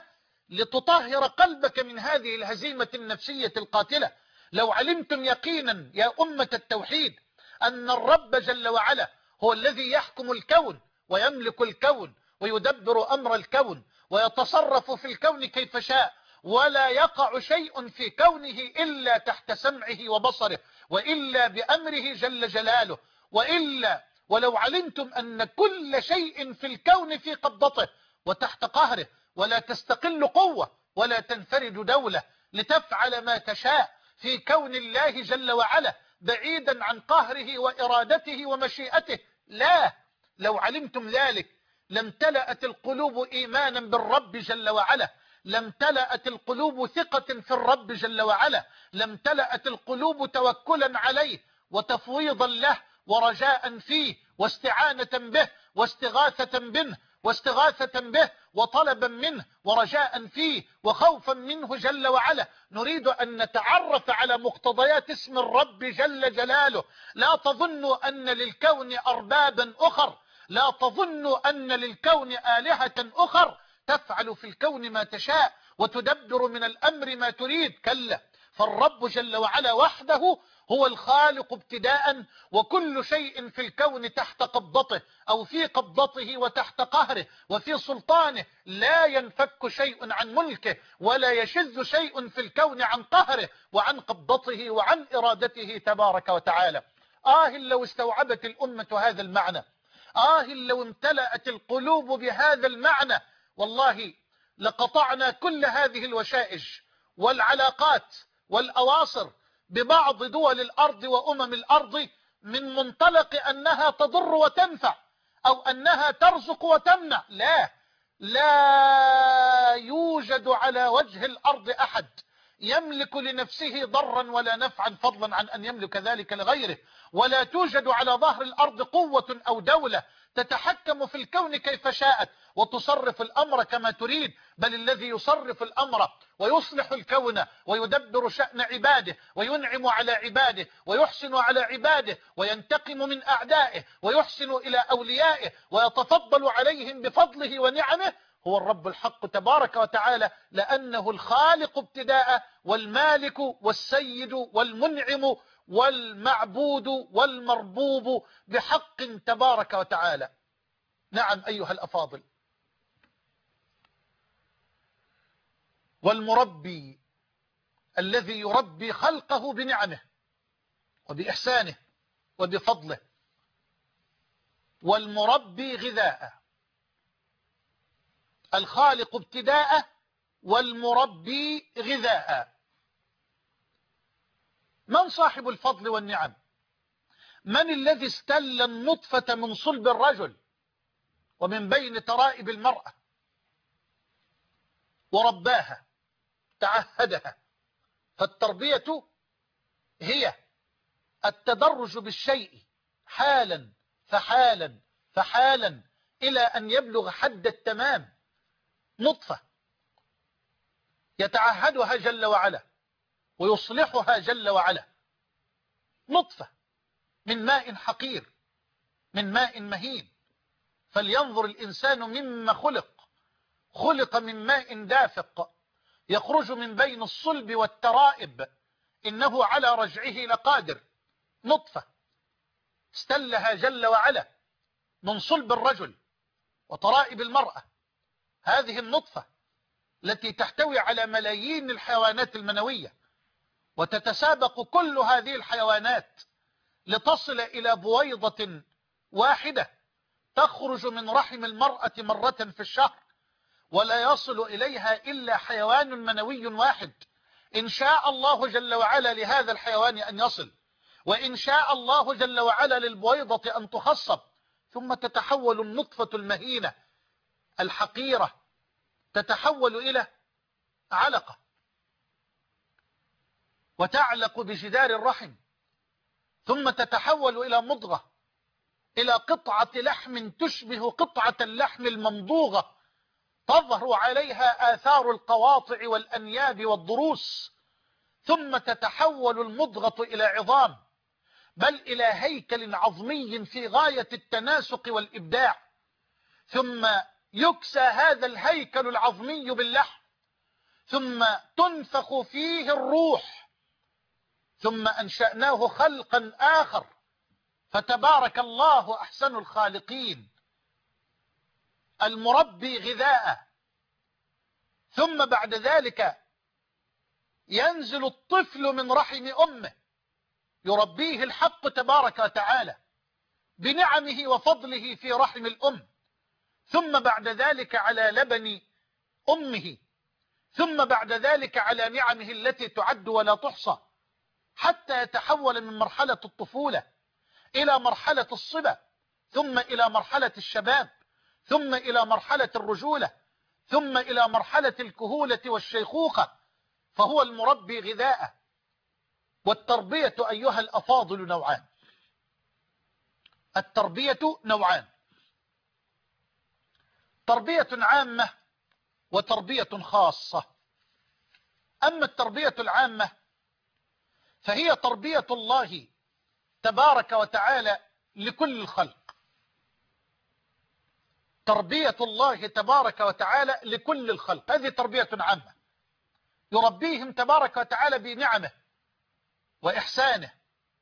لتطهر قلبك من هذه الهزيمة النفسية القاتلة. لو علمتم يقينا يا أمة التوحيد أن الرب جل وعلا هو الذي يحكم الكون ويملك الكون ويدبر أمر الكون ويتصرف في الكون كيف شاء، ولا يقع شيء في كونه إلا تحت سمعه وبصره، وإلا بأمره جل جلاله، وإلا ولو علمتم أن كل شيء في الكون في قبضته وتحت قهره، ولا تستقل قوة ولا تنفرد دولة لتفعل ما تشاء في كون الله جل وعلا بعيدا عن قهره وإرادته ومشيئته. لا، لو علمتم ذلك لامتلأت القلوب إيمانا بالرب جل وعلا، لامتلأت القلوب ثقة في الرب جل وعلا، لامتلأت القلوب توكلا عليه وتفويضا له ورجاء فيه واستعانة به واستغاثة به واستغاثة به وطلبا منه ورجاء فيه وخوفا منه جل وعلا. نريد أن نتعرف على مقتضيات اسم الرب جل جلاله. لا تظنوا أن للكون أربابا أخر، لا تظنوا أن للكون آلهة أخر تفعل في الكون ما تشاء وتدبر من الأمر ما تريد. كلا، فالرب جل وعلا وحده هو الخالق ابتداء، وكل شيء في الكون تحت قبضته أو في قبضته وتحت قهره وفي سلطانه. لا ينفك شيء عن ملكه ولا يشذ شيء في الكون عن قهره وعن قبضته وعن إرادته تبارك وتعالى. آه لو استوعبت الأمة هذا المعنى، آه لو امتلأت القلوب بهذا المعنى، والله لقطعنا كل هذه الوشائج والعلاقات والأواصر ببعض دول الأرض وأمم الأرض من منطلق أنها تضر وتنفع أو أنها ترزق وتمنع. لا، لا يوجد على وجه الأرض أحد يملك لنفسه ضرا ولا نفعا فضلا عن أن يملك ذلك لغيره، ولا توجد على ظهر الأرض قوة أو دولة تتحكم في الكون كيف شاءت وتصرف الأمر كما تريد، بل الذي يصرف الأمر ويصلح الكون ويدبر شأن عباده وينعم على عباده ويحسن على عباده وينتقم من أعدائه ويحسن إلى أوليائه ويتفضل عليهم بفضله ونعمه هو الرب الحق تبارك وتعالى، لأنه الخالق ابتداء والمالك والسيد والمنعم والمعبود والمربوب بحق تبارك وتعالى. نعم أيها الأفاضل، والمربي الذي يربي خلقه بنعمه وبإحسانه وبفضله، والمربي غذاء. الخالق ابتداء والمربي غذاء. من صاحب الفضل والنعم؟ من الذي استل النطفة من صلب الرجل ومن بين ترائب المرأة ورباها تعهدها؟ فالتربية هي التدرج بالشيء حالا فحالا فحالا إلى أن يبلغ حد التمام. نطفة يتعهدها جل وعلا ويصلحها جل وعلا، نطفة من ماء حقير، من ماء مهين. فلينظر الإنسان مما خلق، خلق من ماء دافق يخرج من بين الصلب والترائب، إنه على رجعه لقادر. نطفة استلها جل وعلا من صلب الرجل وترائب المرأة. هذه النطفة التي تحتوي على ملايين الحيوانات المنوية، وتتسابق كل هذه الحيوانات لتصل إلى بويضة واحدة تخرج من رحم المرأة مرة في الشهر، ولا يصل إليها إلا حيوان منوي واحد. إن شاء الله جل وعلا لهذا الحيوان أن يصل، وإن شاء الله جل وعلا للبويضة أن تخصب، ثم تتحول النطفة المهينة الحقيرة تتحول إلى علقة وتعلق بجدار الرحم، ثم تتحول إلى مضغة، إلى قطعة لحم تشبه قطعة اللحم الممضوغة تظهر عليها آثار القواطع والأنياب والضروس، ثم تتحول المضغة إلى عظام، بل إلى هيكل عظمي في غاية التناسق والإبداع، ثم يكسى هذا الهيكل العظمي باللحم، ثم تنفخ فيه الروح، ثم أنشأناه خلقا آخر، فتبارك الله أحسن الخالقين. المربي غذاء، ثم بعد ذلك ينزل الطفل من رحم أمه يربيه الحق تبارك وتعالى بنعمه وفضله في رحم الأم، ثم بعد ذلك على لبن أمه، ثم بعد ذلك على نعمه التي تعد ولا تحصى، حتى يتحول من مرحلة الطفولة إلى مرحلة الصبا، ثم إلى مرحلة الشباب، ثم إلى مرحلة الرجولة، ثم إلى مرحلة الكهولة والشيخوخة، فهو المربي غذاء. والتربية أيها الأفاضل نوعان، التربية نوعان، تربية عامة وتربية خاصة. أما التربية العامة فهي تربية الله تبارك وتعالى لكل الخلق، تربية الله تبارك وتعالى لكل الخلق، هذه تربية عامة، يربيهم تبارك وتعالى بنعمه وإحسانه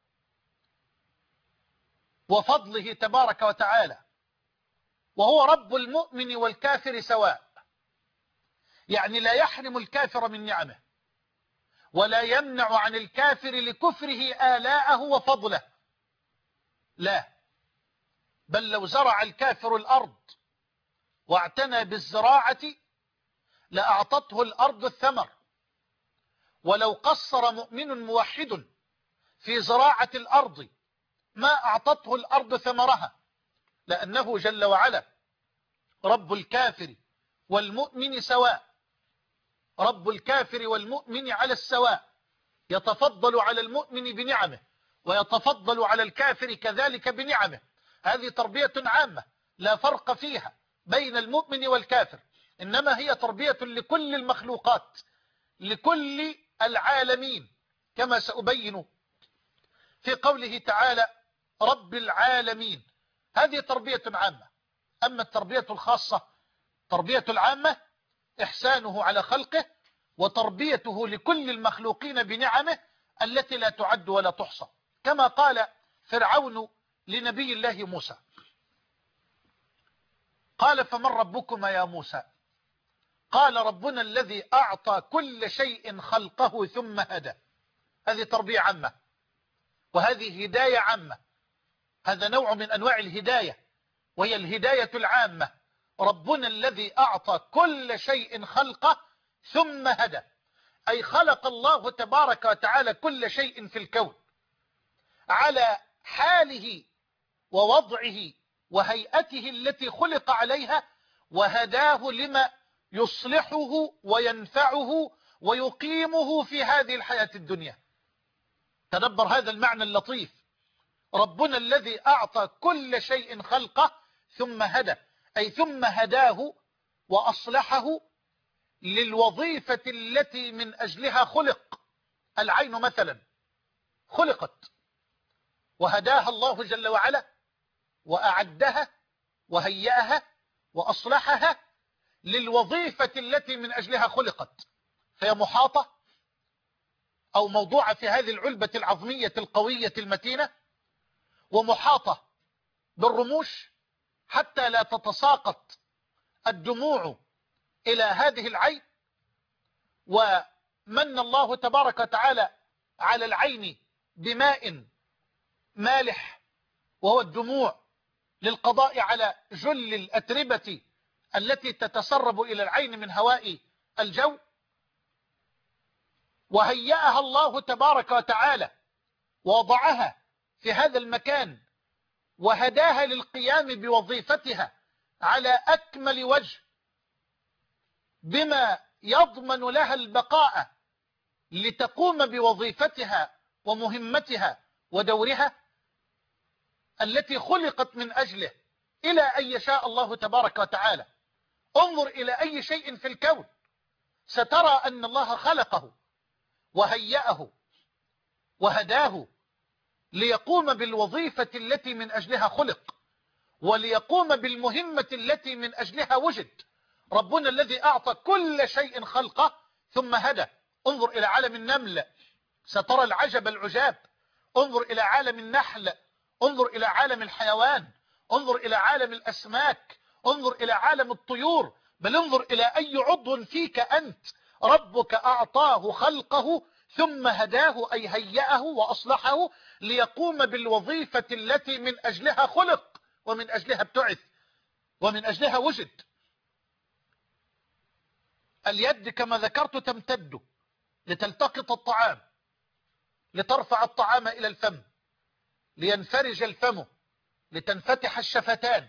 وفضله تبارك وتعالى، وهو رب المؤمن والكافر سواء، يعني لا يحرم الكافر من نعمه ولا يمنع عن الكافر لكفره آلاءه وفضله، لا، بل لو زرع الكافر الأرض واعتنى بالزراعة لأعطته الأرض الثمر، ولو قصر مؤمن موحد في زراعة الأرض ما أعطته الأرض ثمرها، لأنه جل وعلا رب الكافر والمؤمن سواء، رب الكافر والمؤمن على السواء، يتفضل على المؤمن بنعمه ويتفضل على الكافر كذلك بنعمه. هذه تربية عامة لا فرق فيها بين المؤمن والكافر، إنما هي تربية لكل المخلوقات لكل العالمين، كما سأبين في قوله تعالى رب العالمين، هذه تربية عامة. أما التربية الخاصة تربية العامة إحسانه على خلقه وتربيته لكل المخلوقين بنعمه التي لا تعد ولا تحصى، كما قال فرعون لنبي الله موسى، قال فمن ربكما يا موسى؟ قال ربنا الذي أعطى كل شيء خلقه ثم هدى. هذه تربية عامة، وهذه هداية عامة، هذا نوع من أنواع الهداية وهي الهداية العامة. ربنا الذي أعطى كل شيء خلقه ثم هدى، أي خلق الله تبارك وتعالى كل شيء في الكون على حاله ووضعه وهيئته التي خلق عليها، وهداه لما يصلحه وينفعه ويقيمه في هذه الحياة الدنيا. تدبر هذا المعنى اللطيف، ربنا الذي أعطى كل شيء خلقه ثم هدى، أي ثم هداه وأصلحه للوظيفة التي من أجلها خلق. العين مثلا خلقت وهداها الله جل وعلا وأعدها وهيأها وأصلحها للوظيفة التي من أجلها خلقت، فهي محاطة أو موضوعة في هذه العلبة العظمية القوية المتينة، ومحاطة بالرموش حتى لا تتساقط الدموع إلى هذه العين. ومن الله تبارك وتعالى على العين بماء مالح وهو الدموع للقضاء على جل الأتربة التي تتسرب إلى العين من هواء الجو، وهيأها الله تبارك وتعالى ووضعها في هذا المكان وهداها للقيام بوظيفتها على أكمل وجه بما يضمن لها البقاء لتقوم بوظيفتها ومهمتها ودورها التي خلقت من أجله إلى أن يشاء الله تبارك وتعالى. انظر إلى أي شيء في الكون سترى أن الله خلقه وهيأه وهداه ليقوم بالوظيفة التي من أجلها خلق، وليقوم بالمهمة التي من أجلها وجد. ربنا الذي أعطى كل شيء خلقه ثم هدى. انظر إلى عالم النمل سترى العجب العجاب، انظر إلى عالم النحل، انظر إلى عالم الحيوان، انظر إلى عالم الأسماك، انظر إلى عالم الطيور، بل انظر إلى أي عضو فيك أنت ربك أعطاه خلقه ثم هداه، أي هيأه وأصلحه ليقوم بالوظيفة التي من أجلها خلق ومن أجلها ابتعث ومن أجلها وجد. اليد كما ذكرت تمتد لتلتقط الطعام، لترفع الطعام إلى الفم، لينفرج الفم، لتنفتح الشفتان،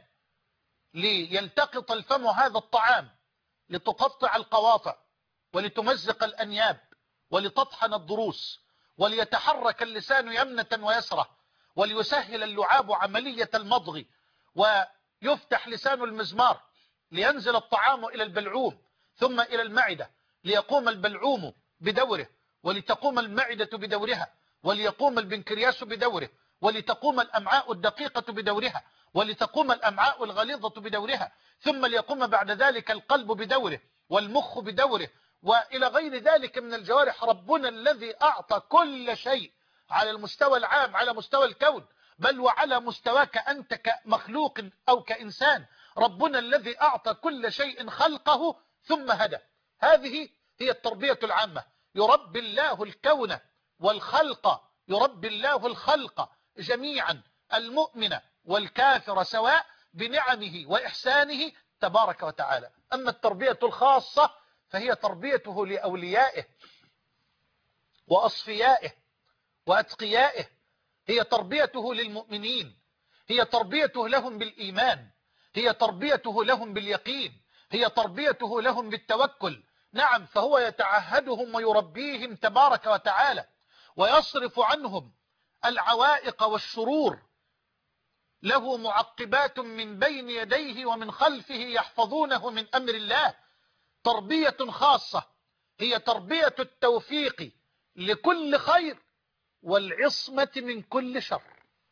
ليلتقط الفم هذا الطعام، لتقطع القواطع ولتمزق الأنياب ولتطحن الضروس، وليتحرك اللسان يمنة ويسرة، وليسهل اللعاب عملية المضغ، ويفتح لسان المزمار لينزل الطعام إلى البلعوم ثم إلى المعدة، ليقوم البلعوم بدوره، ولتقوم المعدة بدورها، وليقوم البنكرياس بدوره، ولتقوم الأمعاء الدقيقة بدورها، ولتقوم الأمعاء الغليظة بدورها، ثم ليقوم بعد ذلك القلب بدوره والمخ بدوره، وإلى غير ذلك من الجوارح. ربنا الذي أعطى كل شيء على المستوى العام، على مستوى الكون، بل وعلى مستواك أنت كمخلوق أو كإنسان، ربنا الذي أعطى كل شيء خلقه ثم هدى. هذه هي التربية العامة. يربي الله الكون والخلق، يربي الله الخلق جميعا، المؤمن والكافر سواء، بنعمه وإحسانه تبارك وتعالى. أما التربية الخاصة فهي تربيته لأوليائه وأصفيائه وأتقيائه، هي تربيته للمؤمنين، هي تربيته لهم بالإيمان، هي تربيته لهم باليقين، هي تربيته لهم بالتوكل. نعم، فهو يتعهدهم ويربيهم تبارك وتعالى، ويصرف عنهم العوائق والشرور. له معقبات من بين يديه ومن خلفه يحفظونه من أمر الله. تربية خاصة هي تربية التوفيق لكل خير والعصمة من كل شر.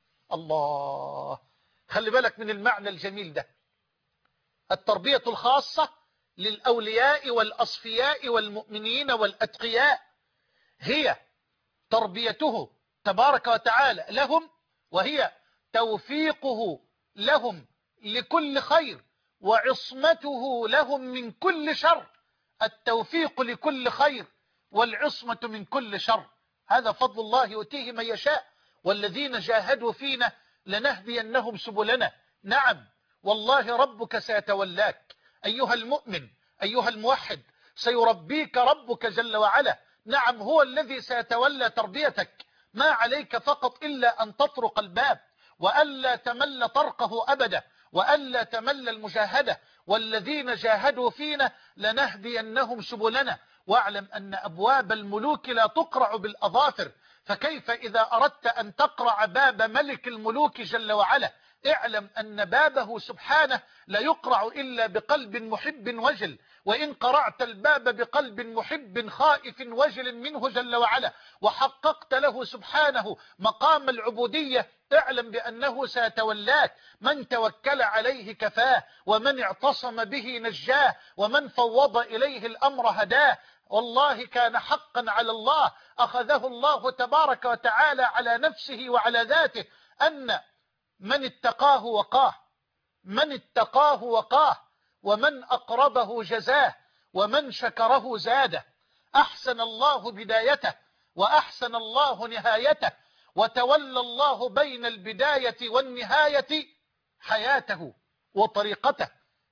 الله، خلي بالك من المعنى الجميل ده. التربية الخاصة للأولياء والأصفياء والمؤمنين والأتقياء هي تربيته تبارك وتعالى لهم، وهي توفيقه لهم لكل خير وعصمته لهم من كل شر. التوفيق لكل خير والعصمة من كل شر، هذا فضل الله يؤتيه من يشاء. والذين جاهدوا فينا لنهدينهم سبلنا. نعم والله ربك سيتولاك أيها المؤمن، أيها الموحد، سيربيك ربك جل وعلا. نعم، هو الذي سيتولى تربيتك. ما عليك فقط إلا أن تطرق الباب، وألا تمل طرقه أبدا، وألا تمل المجاهدة. والذين جاهدوا فينا لنهدينهم سبلنا. واعلم أن أبواب الملوك لا تقرع بالأظافر، فكيف إذا أردت أن تقرع باب ملك الملوك جل وعلا؟ اعلم أن بابه سبحانه لا يقرع إلا بقلب محب وجل، وإن قرعت الباب بقلب محب خائف وجل منه جل وعلا وحققت له سبحانه مقام العبودية، اعلم بأنه سيتولاك. من توكل عليه كفاه، ومن اعتصم به نجاه، ومن فوض إليه الأمر هداه. والله كان حقا على الله، أخذه الله تبارك وتعالى على نفسه وعلى ذاته، أن من اتقاه وقاه، من اتقاه وقاه، ومن أقربه جزاه، ومن شكره زاده. أحسن الله بدايته وأحسن الله نهايته، وتولى الله بين البداية والنهاية حياته وطريقته.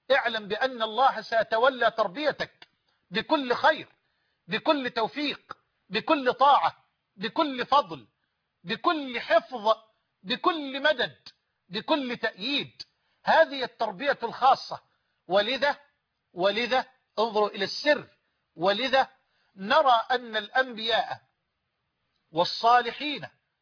اعلم بأن الله سيتولى تربيتك بكل خير، بكل توفيق، بكل طاعة، بكل فضل، بكل حفظ، بكل مدد، بكل تأييد. هذه التربية الخاصة. ولذا ولذا انظروا إلى السر. ولذا نرى أن الأنبياء والصالحين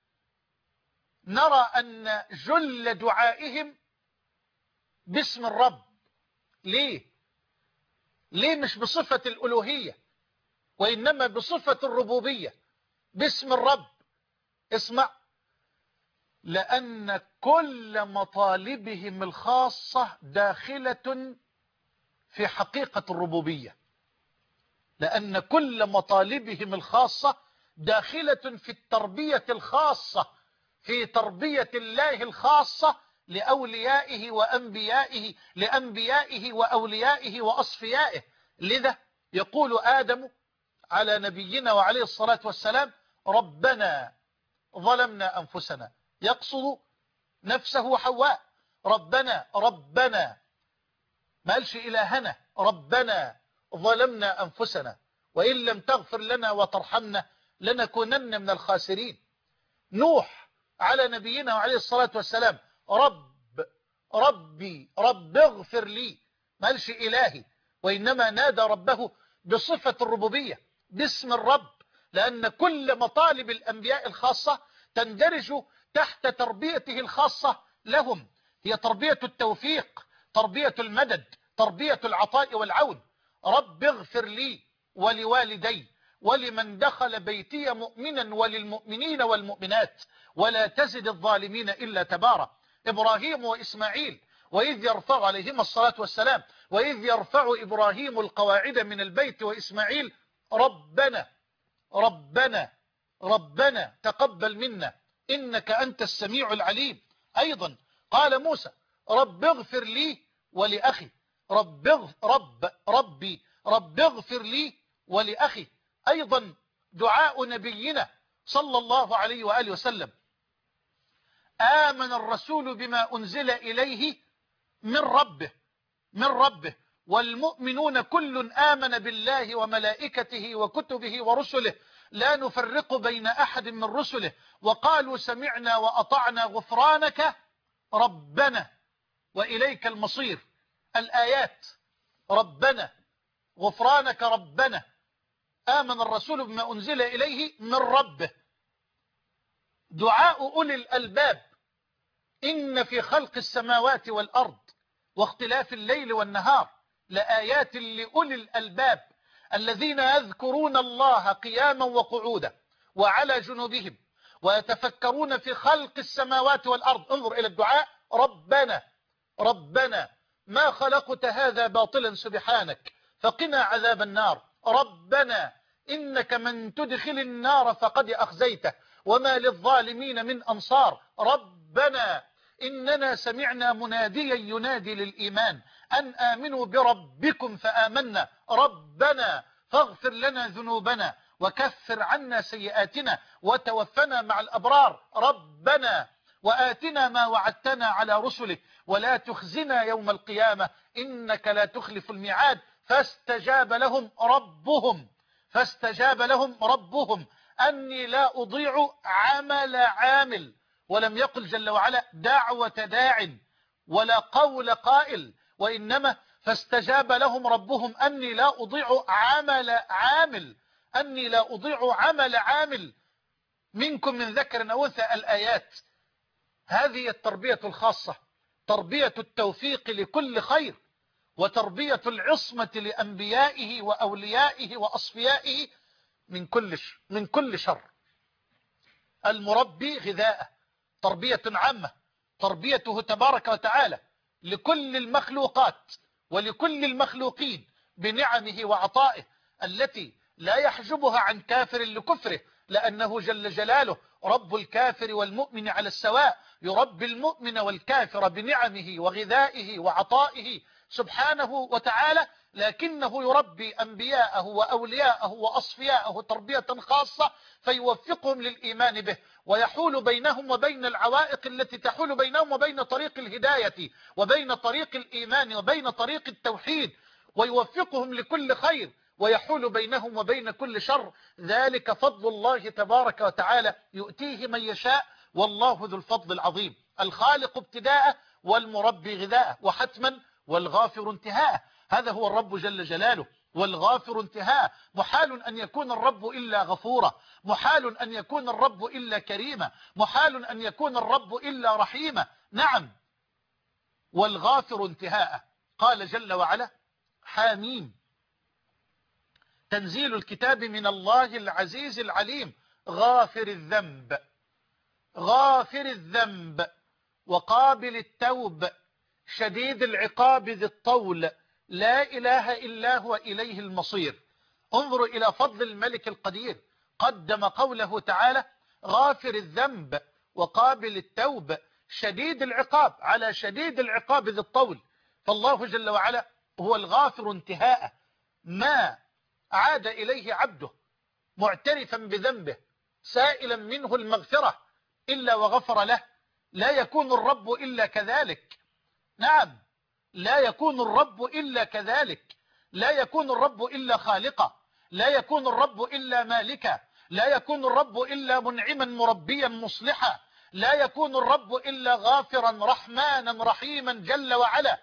نرى أن جل دعائهم باسم الرب. ليه؟ ليه مش بصفة الألوهية وإنما بصفة الربوبية، باسم الرب؟ اسمع، لأن كل مطالبهم الخاصة داخلة في حقيقة الربوبية. لأن كل مطالبهم الخاصة داخلة في التربية الخاصة، في تربية الله الخاصة لأوليائه وأنبيائه، لأنبيائه وأوليائه وأصفيائه. لذا يقول آدم على نبينا وعليه الصلاة والسلام: ربنا ظلمنا أنفسنا، يقصد نفسه حواء. ربنا ربنا ما قالش إلهنا، ربنا ظلمنا أنفسنا وإن لم تغفر لنا وترحمنا لنكونن من الخاسرين. نوح على نبينا وعليه الصلاة والسلام: رب ربي رب اغفر لي، ما قالش إلهي، وإنما نادى ربه بصفة الربوبية، باسم الرب. لأن كل مطالب الأنبياء الخاصة تندرج تحت تربيته الخاصة لهم. هي تربية التوفيق، تربية المدد، تربية العطاء والعون. رب اغفر لي ولوالدي ولمن دخل بيتي مؤمنا وللمؤمنين والمؤمنات ولا تزد الظالمين إلا تبارا. إبراهيم وإسماعيل وإذ يرفع عليهما الصلاة والسلام، وإذ يرفع إبراهيم القواعد من البيت وإسماعيل ربنا ربنا ربنا تقبل منا إنك أنت السميع العليم. أيضا قال موسى: رب اغفر لي ولأخي، رب رب ربي رب اغفر لي ولأخي. أيضا دعاء نبينا صلى الله عليه وآله وسلم: آمن الرسول بما أنزل إليه من ربه من ربه والمؤمنون كل آمن بالله وملائكته وكتبه ورسله لا نفرق بين أحد من رسله وقالوا سمعنا وأطعنا غفرانك ربنا وإليك المصير. الآيات: ربنا، غفرانك ربنا، آمن الرسول بما أنزل إليه من ربه. دعاء أولي الألباب: إن في خلق السماوات والأرض واختلاف الليل والنهار لآيات لأولي الألباب الذين يذكرون الله قياما وقعودا وعلى جنوبهم ويتفكرون في خلق السماوات والأرض. انظر إلى الدعاء: ربنا ربنا ما خلقت هذا باطلا سبحانك فقنا عذاب النار. ربنا إنك من تدخل النار فقد أخزيته وما للظالمين من أنصار. ربنا إننا سمعنا مناديا ينادي للإيمان أن آمنوا بربكم فآمنا. ربنا فاغفر لنا ذنوبنا وكفر عنا سيئاتنا وتوفنا مع الأبرار. ربنا وآتنا ما وعدتنا على رسلك ولا تخزنا يوم القيامة إنك لا تخلف الميعاد. فاستجاب لهم ربهم فاستجاب لهم ربهم أني لا أضيع عمل عامل. ولم يقل جل وعلا دعوة داع ولا قول قائل، وإنما فاستجاب لهم ربهم أني لا أضيع عمل عامل أني لا أضيع عمل عامل منكم من ذكر أو أنثى. الآيات. هذه التربية الخاصة، تربية التوفيق لكل خير، وتربية العصمة لأنبيائه وأوليائه وأصفيائه من كل من كل شر. المربي غذاءه تربية عامة، تربيته تبارك وتعالى لكل المخلوقات ولكل المخلوقين بنعمه وعطائه التي لا يحجبها عن كافر لكفره، لأنه جل جلاله رب الكافر والمؤمن على السواء، يربي المؤمن والكافر بنعمه وغذائه وعطائه سبحانه وتعالى، لكنه يربي أنبياءه وأولياءه وأصفياءه تربية خاصة فيوفقهم للإيمان به، ويحول بينهم وبين العوائق التي تحول بينهم وبين طريق الهداية وبين طريق الإيمان وبين طريق التوحيد، ويوفقهم لكل خير ويحول بينهم وبين كل شر. ذلك فضل الله تبارك وتعالى يؤتيه من يشاء، والله ذو الفضل العظيم. الخالق ابتداء والمربي غذاء، وحتما والغافر انتهاء. هذا هو الرب جل جلاله، والغافر انتهاء. محال أن يكون الرب إلا غفورا، محال أن يكون الرب إلا كريما، محال أن يكون الرب إلا رحيما. نعم، والغافر انتهاء. قال جل وعلا: حاميم، تنزيل الكتاب من الله العزيز العليم، غافر الذنب غافر الذنب وقابل التوب، شديد العقاب ذي الطول، لا إله إلا هو إليه المصير. انظروا إلى فضل الملك القدير، قدم قوله تعالى: غافر الذنب وقابل التوب شديد العقاب على شديد العقاب ذي الطول. فالله جل وعلا هو الغافر انتهاء، ما عاد إليه عبده معترفا بذنبه سائلا منه المغفرة إلا وغفر له. لا يكون الرب إلا كذلك. نعم، لا يكون الرب إلا كذلك. لا يكون الرب إلا خالقا، لا يكون الرب إلا مالكا، لا يكون الرب إلا منعما مربيا مصلحا، لا يكون الرب إلا غافرا رحمانا رحيما جل وعلا.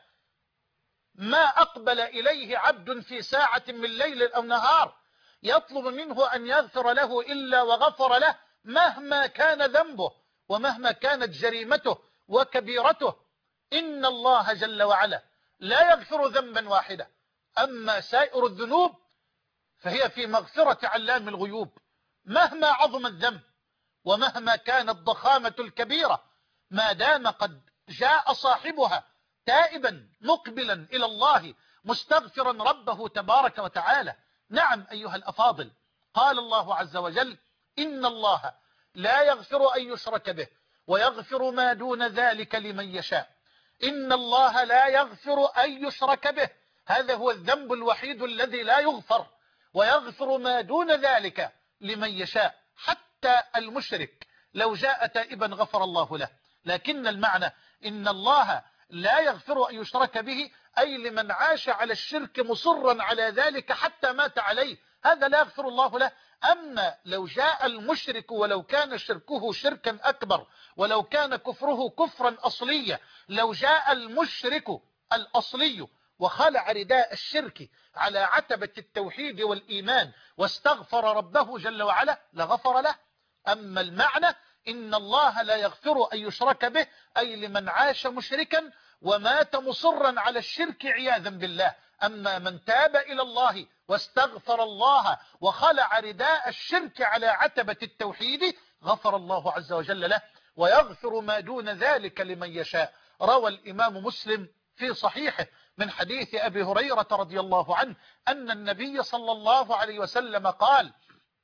ما أقبل إليه عبد في ساعة من ليل أو نهار يطلب منه أن يغفر له إلا وغفر له، مهما كان ذنبه ومهما كانت جريمته وكبيرته. إن الله جل وعلا لا يغفر ذنبا واحدا، أما سائر الذنوب فهي في مغفرة علام الغيوب. مهما عظم الذنب ومهما كانت ضخامة الكبيرة، ما دام قد جاء صاحبها تائبا مقبلا إلى الله مستغفرا ربه تبارك وتعالى. نعم أيها الأفاضل، قال الله عز وجل: إن الله لا يغفر أن يشرك به ويغفر ما دون ذلك لمن يشاء. إن الله لا يغفر أن يشرك به، هذا هو الذنب الوحيد الذي لا يغفر، ويغفر ما دون ذلك لمن يشاء. حتى المشرك لو جاء تائبا غفر الله له، لكن المعنى إن الله لا يغفر أن يشرك به، أي لمن عاش على الشرك مصرا على ذلك حتى مات عليه، هذا لا يغفر الله له. أما لو جاء المشرك ولو كان شركه شركا أكبر ولو كان كفره كفرا أصليا، لو جاء المشرك الأصلي وخلع رداء الشرك على عتبة التوحيد والإيمان واستغفر ربه جل وعلا لغفر له. أما المعنى إن الله لا يغفر أن يشرك به، أي لمن عاش مشركا ومات مصرا على الشرك عياذا بالله. أما من تاب إلى الله واستغفر الله وخلع رداء الشرك على عتبة التوحيد غفر الله عز وجل له، ويغفر ما دون ذلك لمن يشاء. روى الإمام مسلم في صحيحه من حديث أبي هريرة رضي الله عنه أن النبي صلى الله عليه وسلم قال: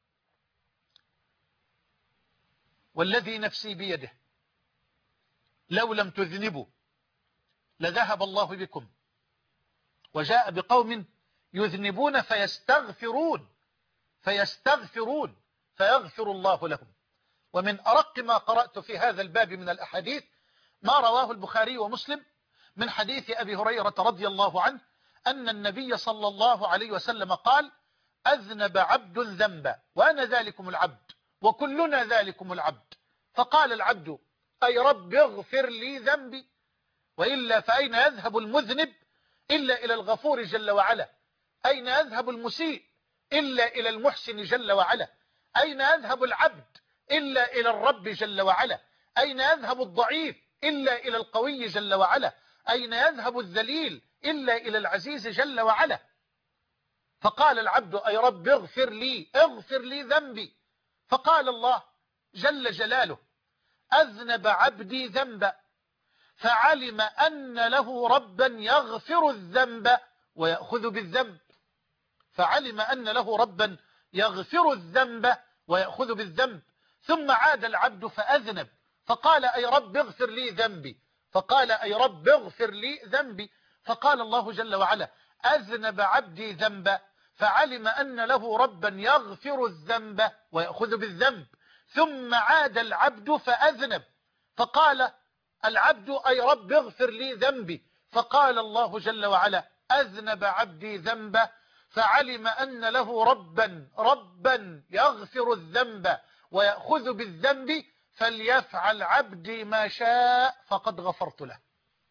والذي نفسي بيده لو لم تذنبوا لذهب الله بكم، وجاء بقوم يذنبون فيستغفرون فيستغفرون فيغفر الله لهم. ومن أرق ما قرأت في هذا الباب من الأحاديث ما رواه البخاري ومسلم من حديث أبي هريرة رضي الله عنه أن النبي صلى الله عليه وسلم قال: أذنب عبد ذنبا وأنا ذلكم العبد وكلنا ذلكم العبد، فقال العبد: أي رب اغفر لي ذنبي، وإلا فأين يذهب المذنب إلا إلى الغفور جل وعلا؟ أين يذهب المسيء إلا إلى المحسن جل وعلا؟ أين يذهب العبد إلا إلى الرب جل وعلا؟ أين يذهب الضعيف إلا إلى القوي جل وعلا؟ أين يذهب الذليل إلا إلى العزيز جل وعلا؟ فقال العبد: أي رب اغفر لي اغفر لي ذنبي. فقال الله جل جلاله: أذنب عبدي ذنبا فعلم أن له ربا يغفر الذنب ويأخذ بالذنب. فعلم أن له ربا يغفر الذنب ويأخذ بالذنب. ثم عاد العبد فأذنب فقال: أي رب اغفر لي ذنبي. فقال: أي رب اغفر لي ذنبي. فقال الله جل وعلا أذنب عبدي ذنبا فعلم أن له ربا يغفر الذنب ويأخذ بالذنب، ثم عاد العبد فأذنب فقال العبد أي رب اغفر لي ذنبي، فقال الله جل وعلا أذنب عبدي ذنبا فعلم أن له ربا ربا يغفر الذنب ويأخذ بالذنب فليفعل عبدي ما شاء فقد غفرت له.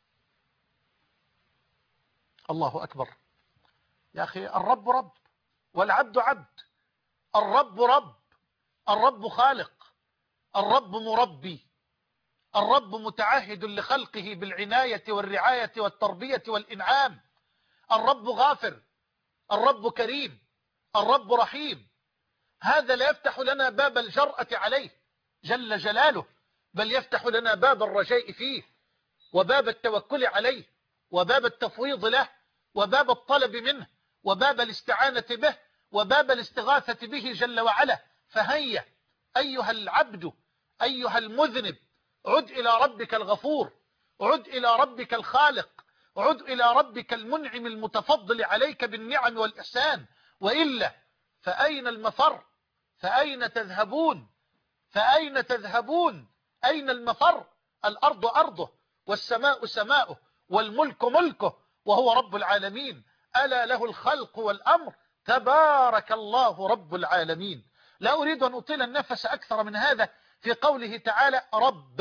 الله أكبر. يا أخي الرب رب والعبد عبد. الرب رب، الرب خالق، الرب مربي، الرب متعهد لخلقه بالعناية والرعاية والتربية والإنعام. الرب غافر، الرب كريم، الرب رحيم. هذا لا يفتح لنا باب الجرأة عليه جل جلاله، بل يفتح لنا باب الرجاء فيه وباب التوكل عليه وباب التفويض له وباب الطلب منه وباب الاستعانة به وباب الاستغاثة به جل وعلا. فهيا أيها العبد أيها المذنب، عد إلى ربك الغفور، عد إلى ربك الخالق، عد إلى ربك المنعم المتفضل عليك بالنعم والإحسان، وإلا فأين المفر؟ فأين تذهبون؟ فأين تذهبون؟ أين المفر؟ الأرض أرضه والسماء سماؤه والملك ملكه وهو رب العالمين، ألا له الخلق والأمر، تبارك الله رب العالمين. لا أريد أن أطيل النفس أكثر من هذا في قوله تعالى رب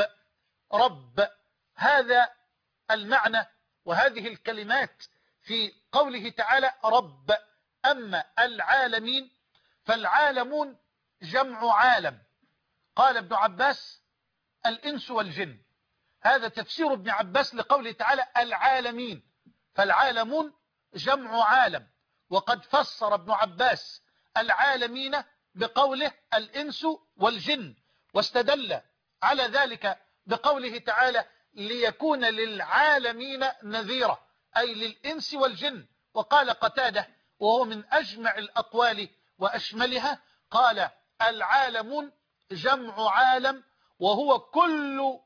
رب. هذا المعنى وهذه الكلمات في قوله تعالى رب. أما العالمين فالعالمون جمع عالم. قال ابن عباس الإنس والجن، هذا تفسير ابن عباس لقوله تعالى العالمين، فالعالمون جمع عالم. وقد فسر ابن عباس العالمين بقوله الإنس والجن، واستدل على ذلك بقوله تعالى ليكون للعالمين نذيرا، أي للإنس والجن. وقال قتادة وهو من أجمع الأقوال وأشملها، قال العالمون جمع عالم وهو كل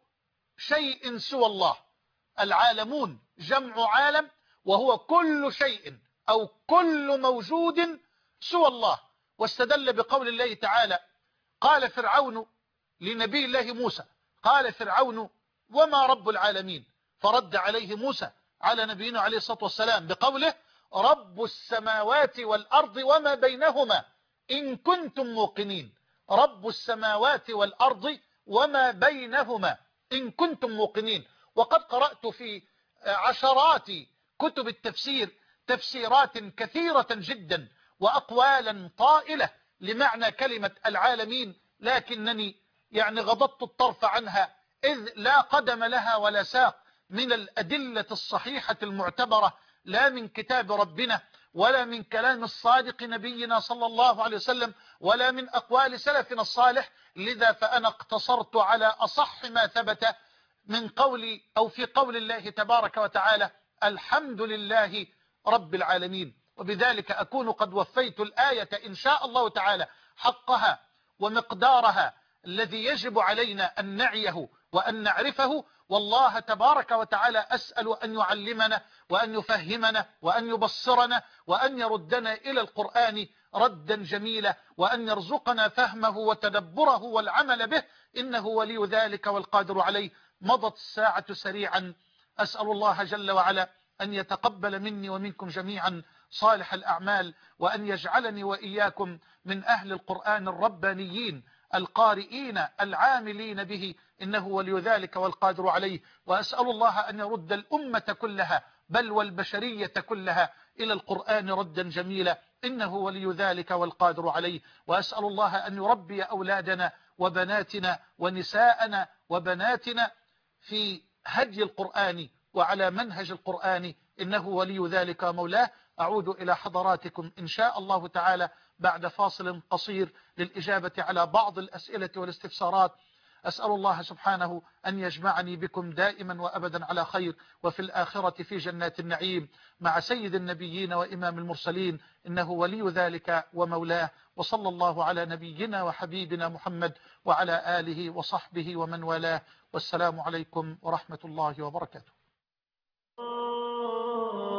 شيء سوى الله. العالمون جمع عالم وهو كل شيء أو كل موجود سوى الله. واستدل بقول الله تعالى قال فرعون لنبي الله موسى، قال فرعون وما رب العالمين؟ فرد عليه موسى على نبينا عليه الصلاة والسلام بقوله رب السماوات والأرض وما بينهما إن كنتم موقنين. رب السماوات والأرض وما بينهما إن كنتم موقنين. وقد قرأت في عشرات كتب التفسير تفسيرات كثيرة جدا وأقوالا طائلة لمعنى كلمة العالمين، لكنني يعني غضضت الطرف عنها إذ لا قدم لها ولا ساق من الأدلة الصحيحة المعتبرة، لا من كتاب ربنا ولا من كلام الصادق نبينا صلى الله عليه وسلم ولا من أقوال سلفنا الصالح. لذا فأنا اقتصرت على أصح ما ثبت من قولي أو في قول الله تبارك وتعالى الحمد لله رب العالمين. وبذلك أكون قد وفيت الآية إن شاء الله تعالى حقها ومقدارها الذي يجب علينا أن نعيه وأن نعرفه. والله تبارك وتعالى أسأل أن يعلمنا وأن يفهمنا وأن يبصرنا وأن يردنا إلى القرآن ردا جميلا، وأن يرزقنا فهمه وتدبره والعمل به، إنه ولي ذلك والقادر عليه. مضت الساعة سريعا، أسأل الله جل وعلا أن يتقبل مني ومنكم جميعا صالح الأعمال، وأن يجعلني وإياكم من أهل القرآن الربانيين القارئين العاملين به، إنه ولي ذلك والقادر عليه. وأسأل الله أن يرد الأمة كلها بل والبشرية كلها إلى القرآن ردا جميلا، إنه ولي ذلك والقادر عليه. وأسأل الله أن يربي أولادنا وبناتنا ونساءنا وبناتنا في هدي القرآن وعلى منهج القرآن، إنه ولي ذلك ومولاه. أعود إلى حضراتكم إن شاء الله تعالى بعد فاصل قصير للإجابة على بعض الأسئلة والاستفسارات. أسأل الله سبحانه أن يجمعني بكم دائما وأبدا على خير، وفي الآخرة في جنات النعيم مع سيد النبيين وإمام المرسلين، إنه ولي ذلك ومولاه. وصلى الله على نبينا وحبيبنا محمد وعلى آله وصحبه ومن والاه، والسلام عليكم ورحمة الله وبركاته.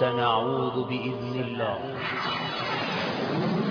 وسنعود بإذن الله.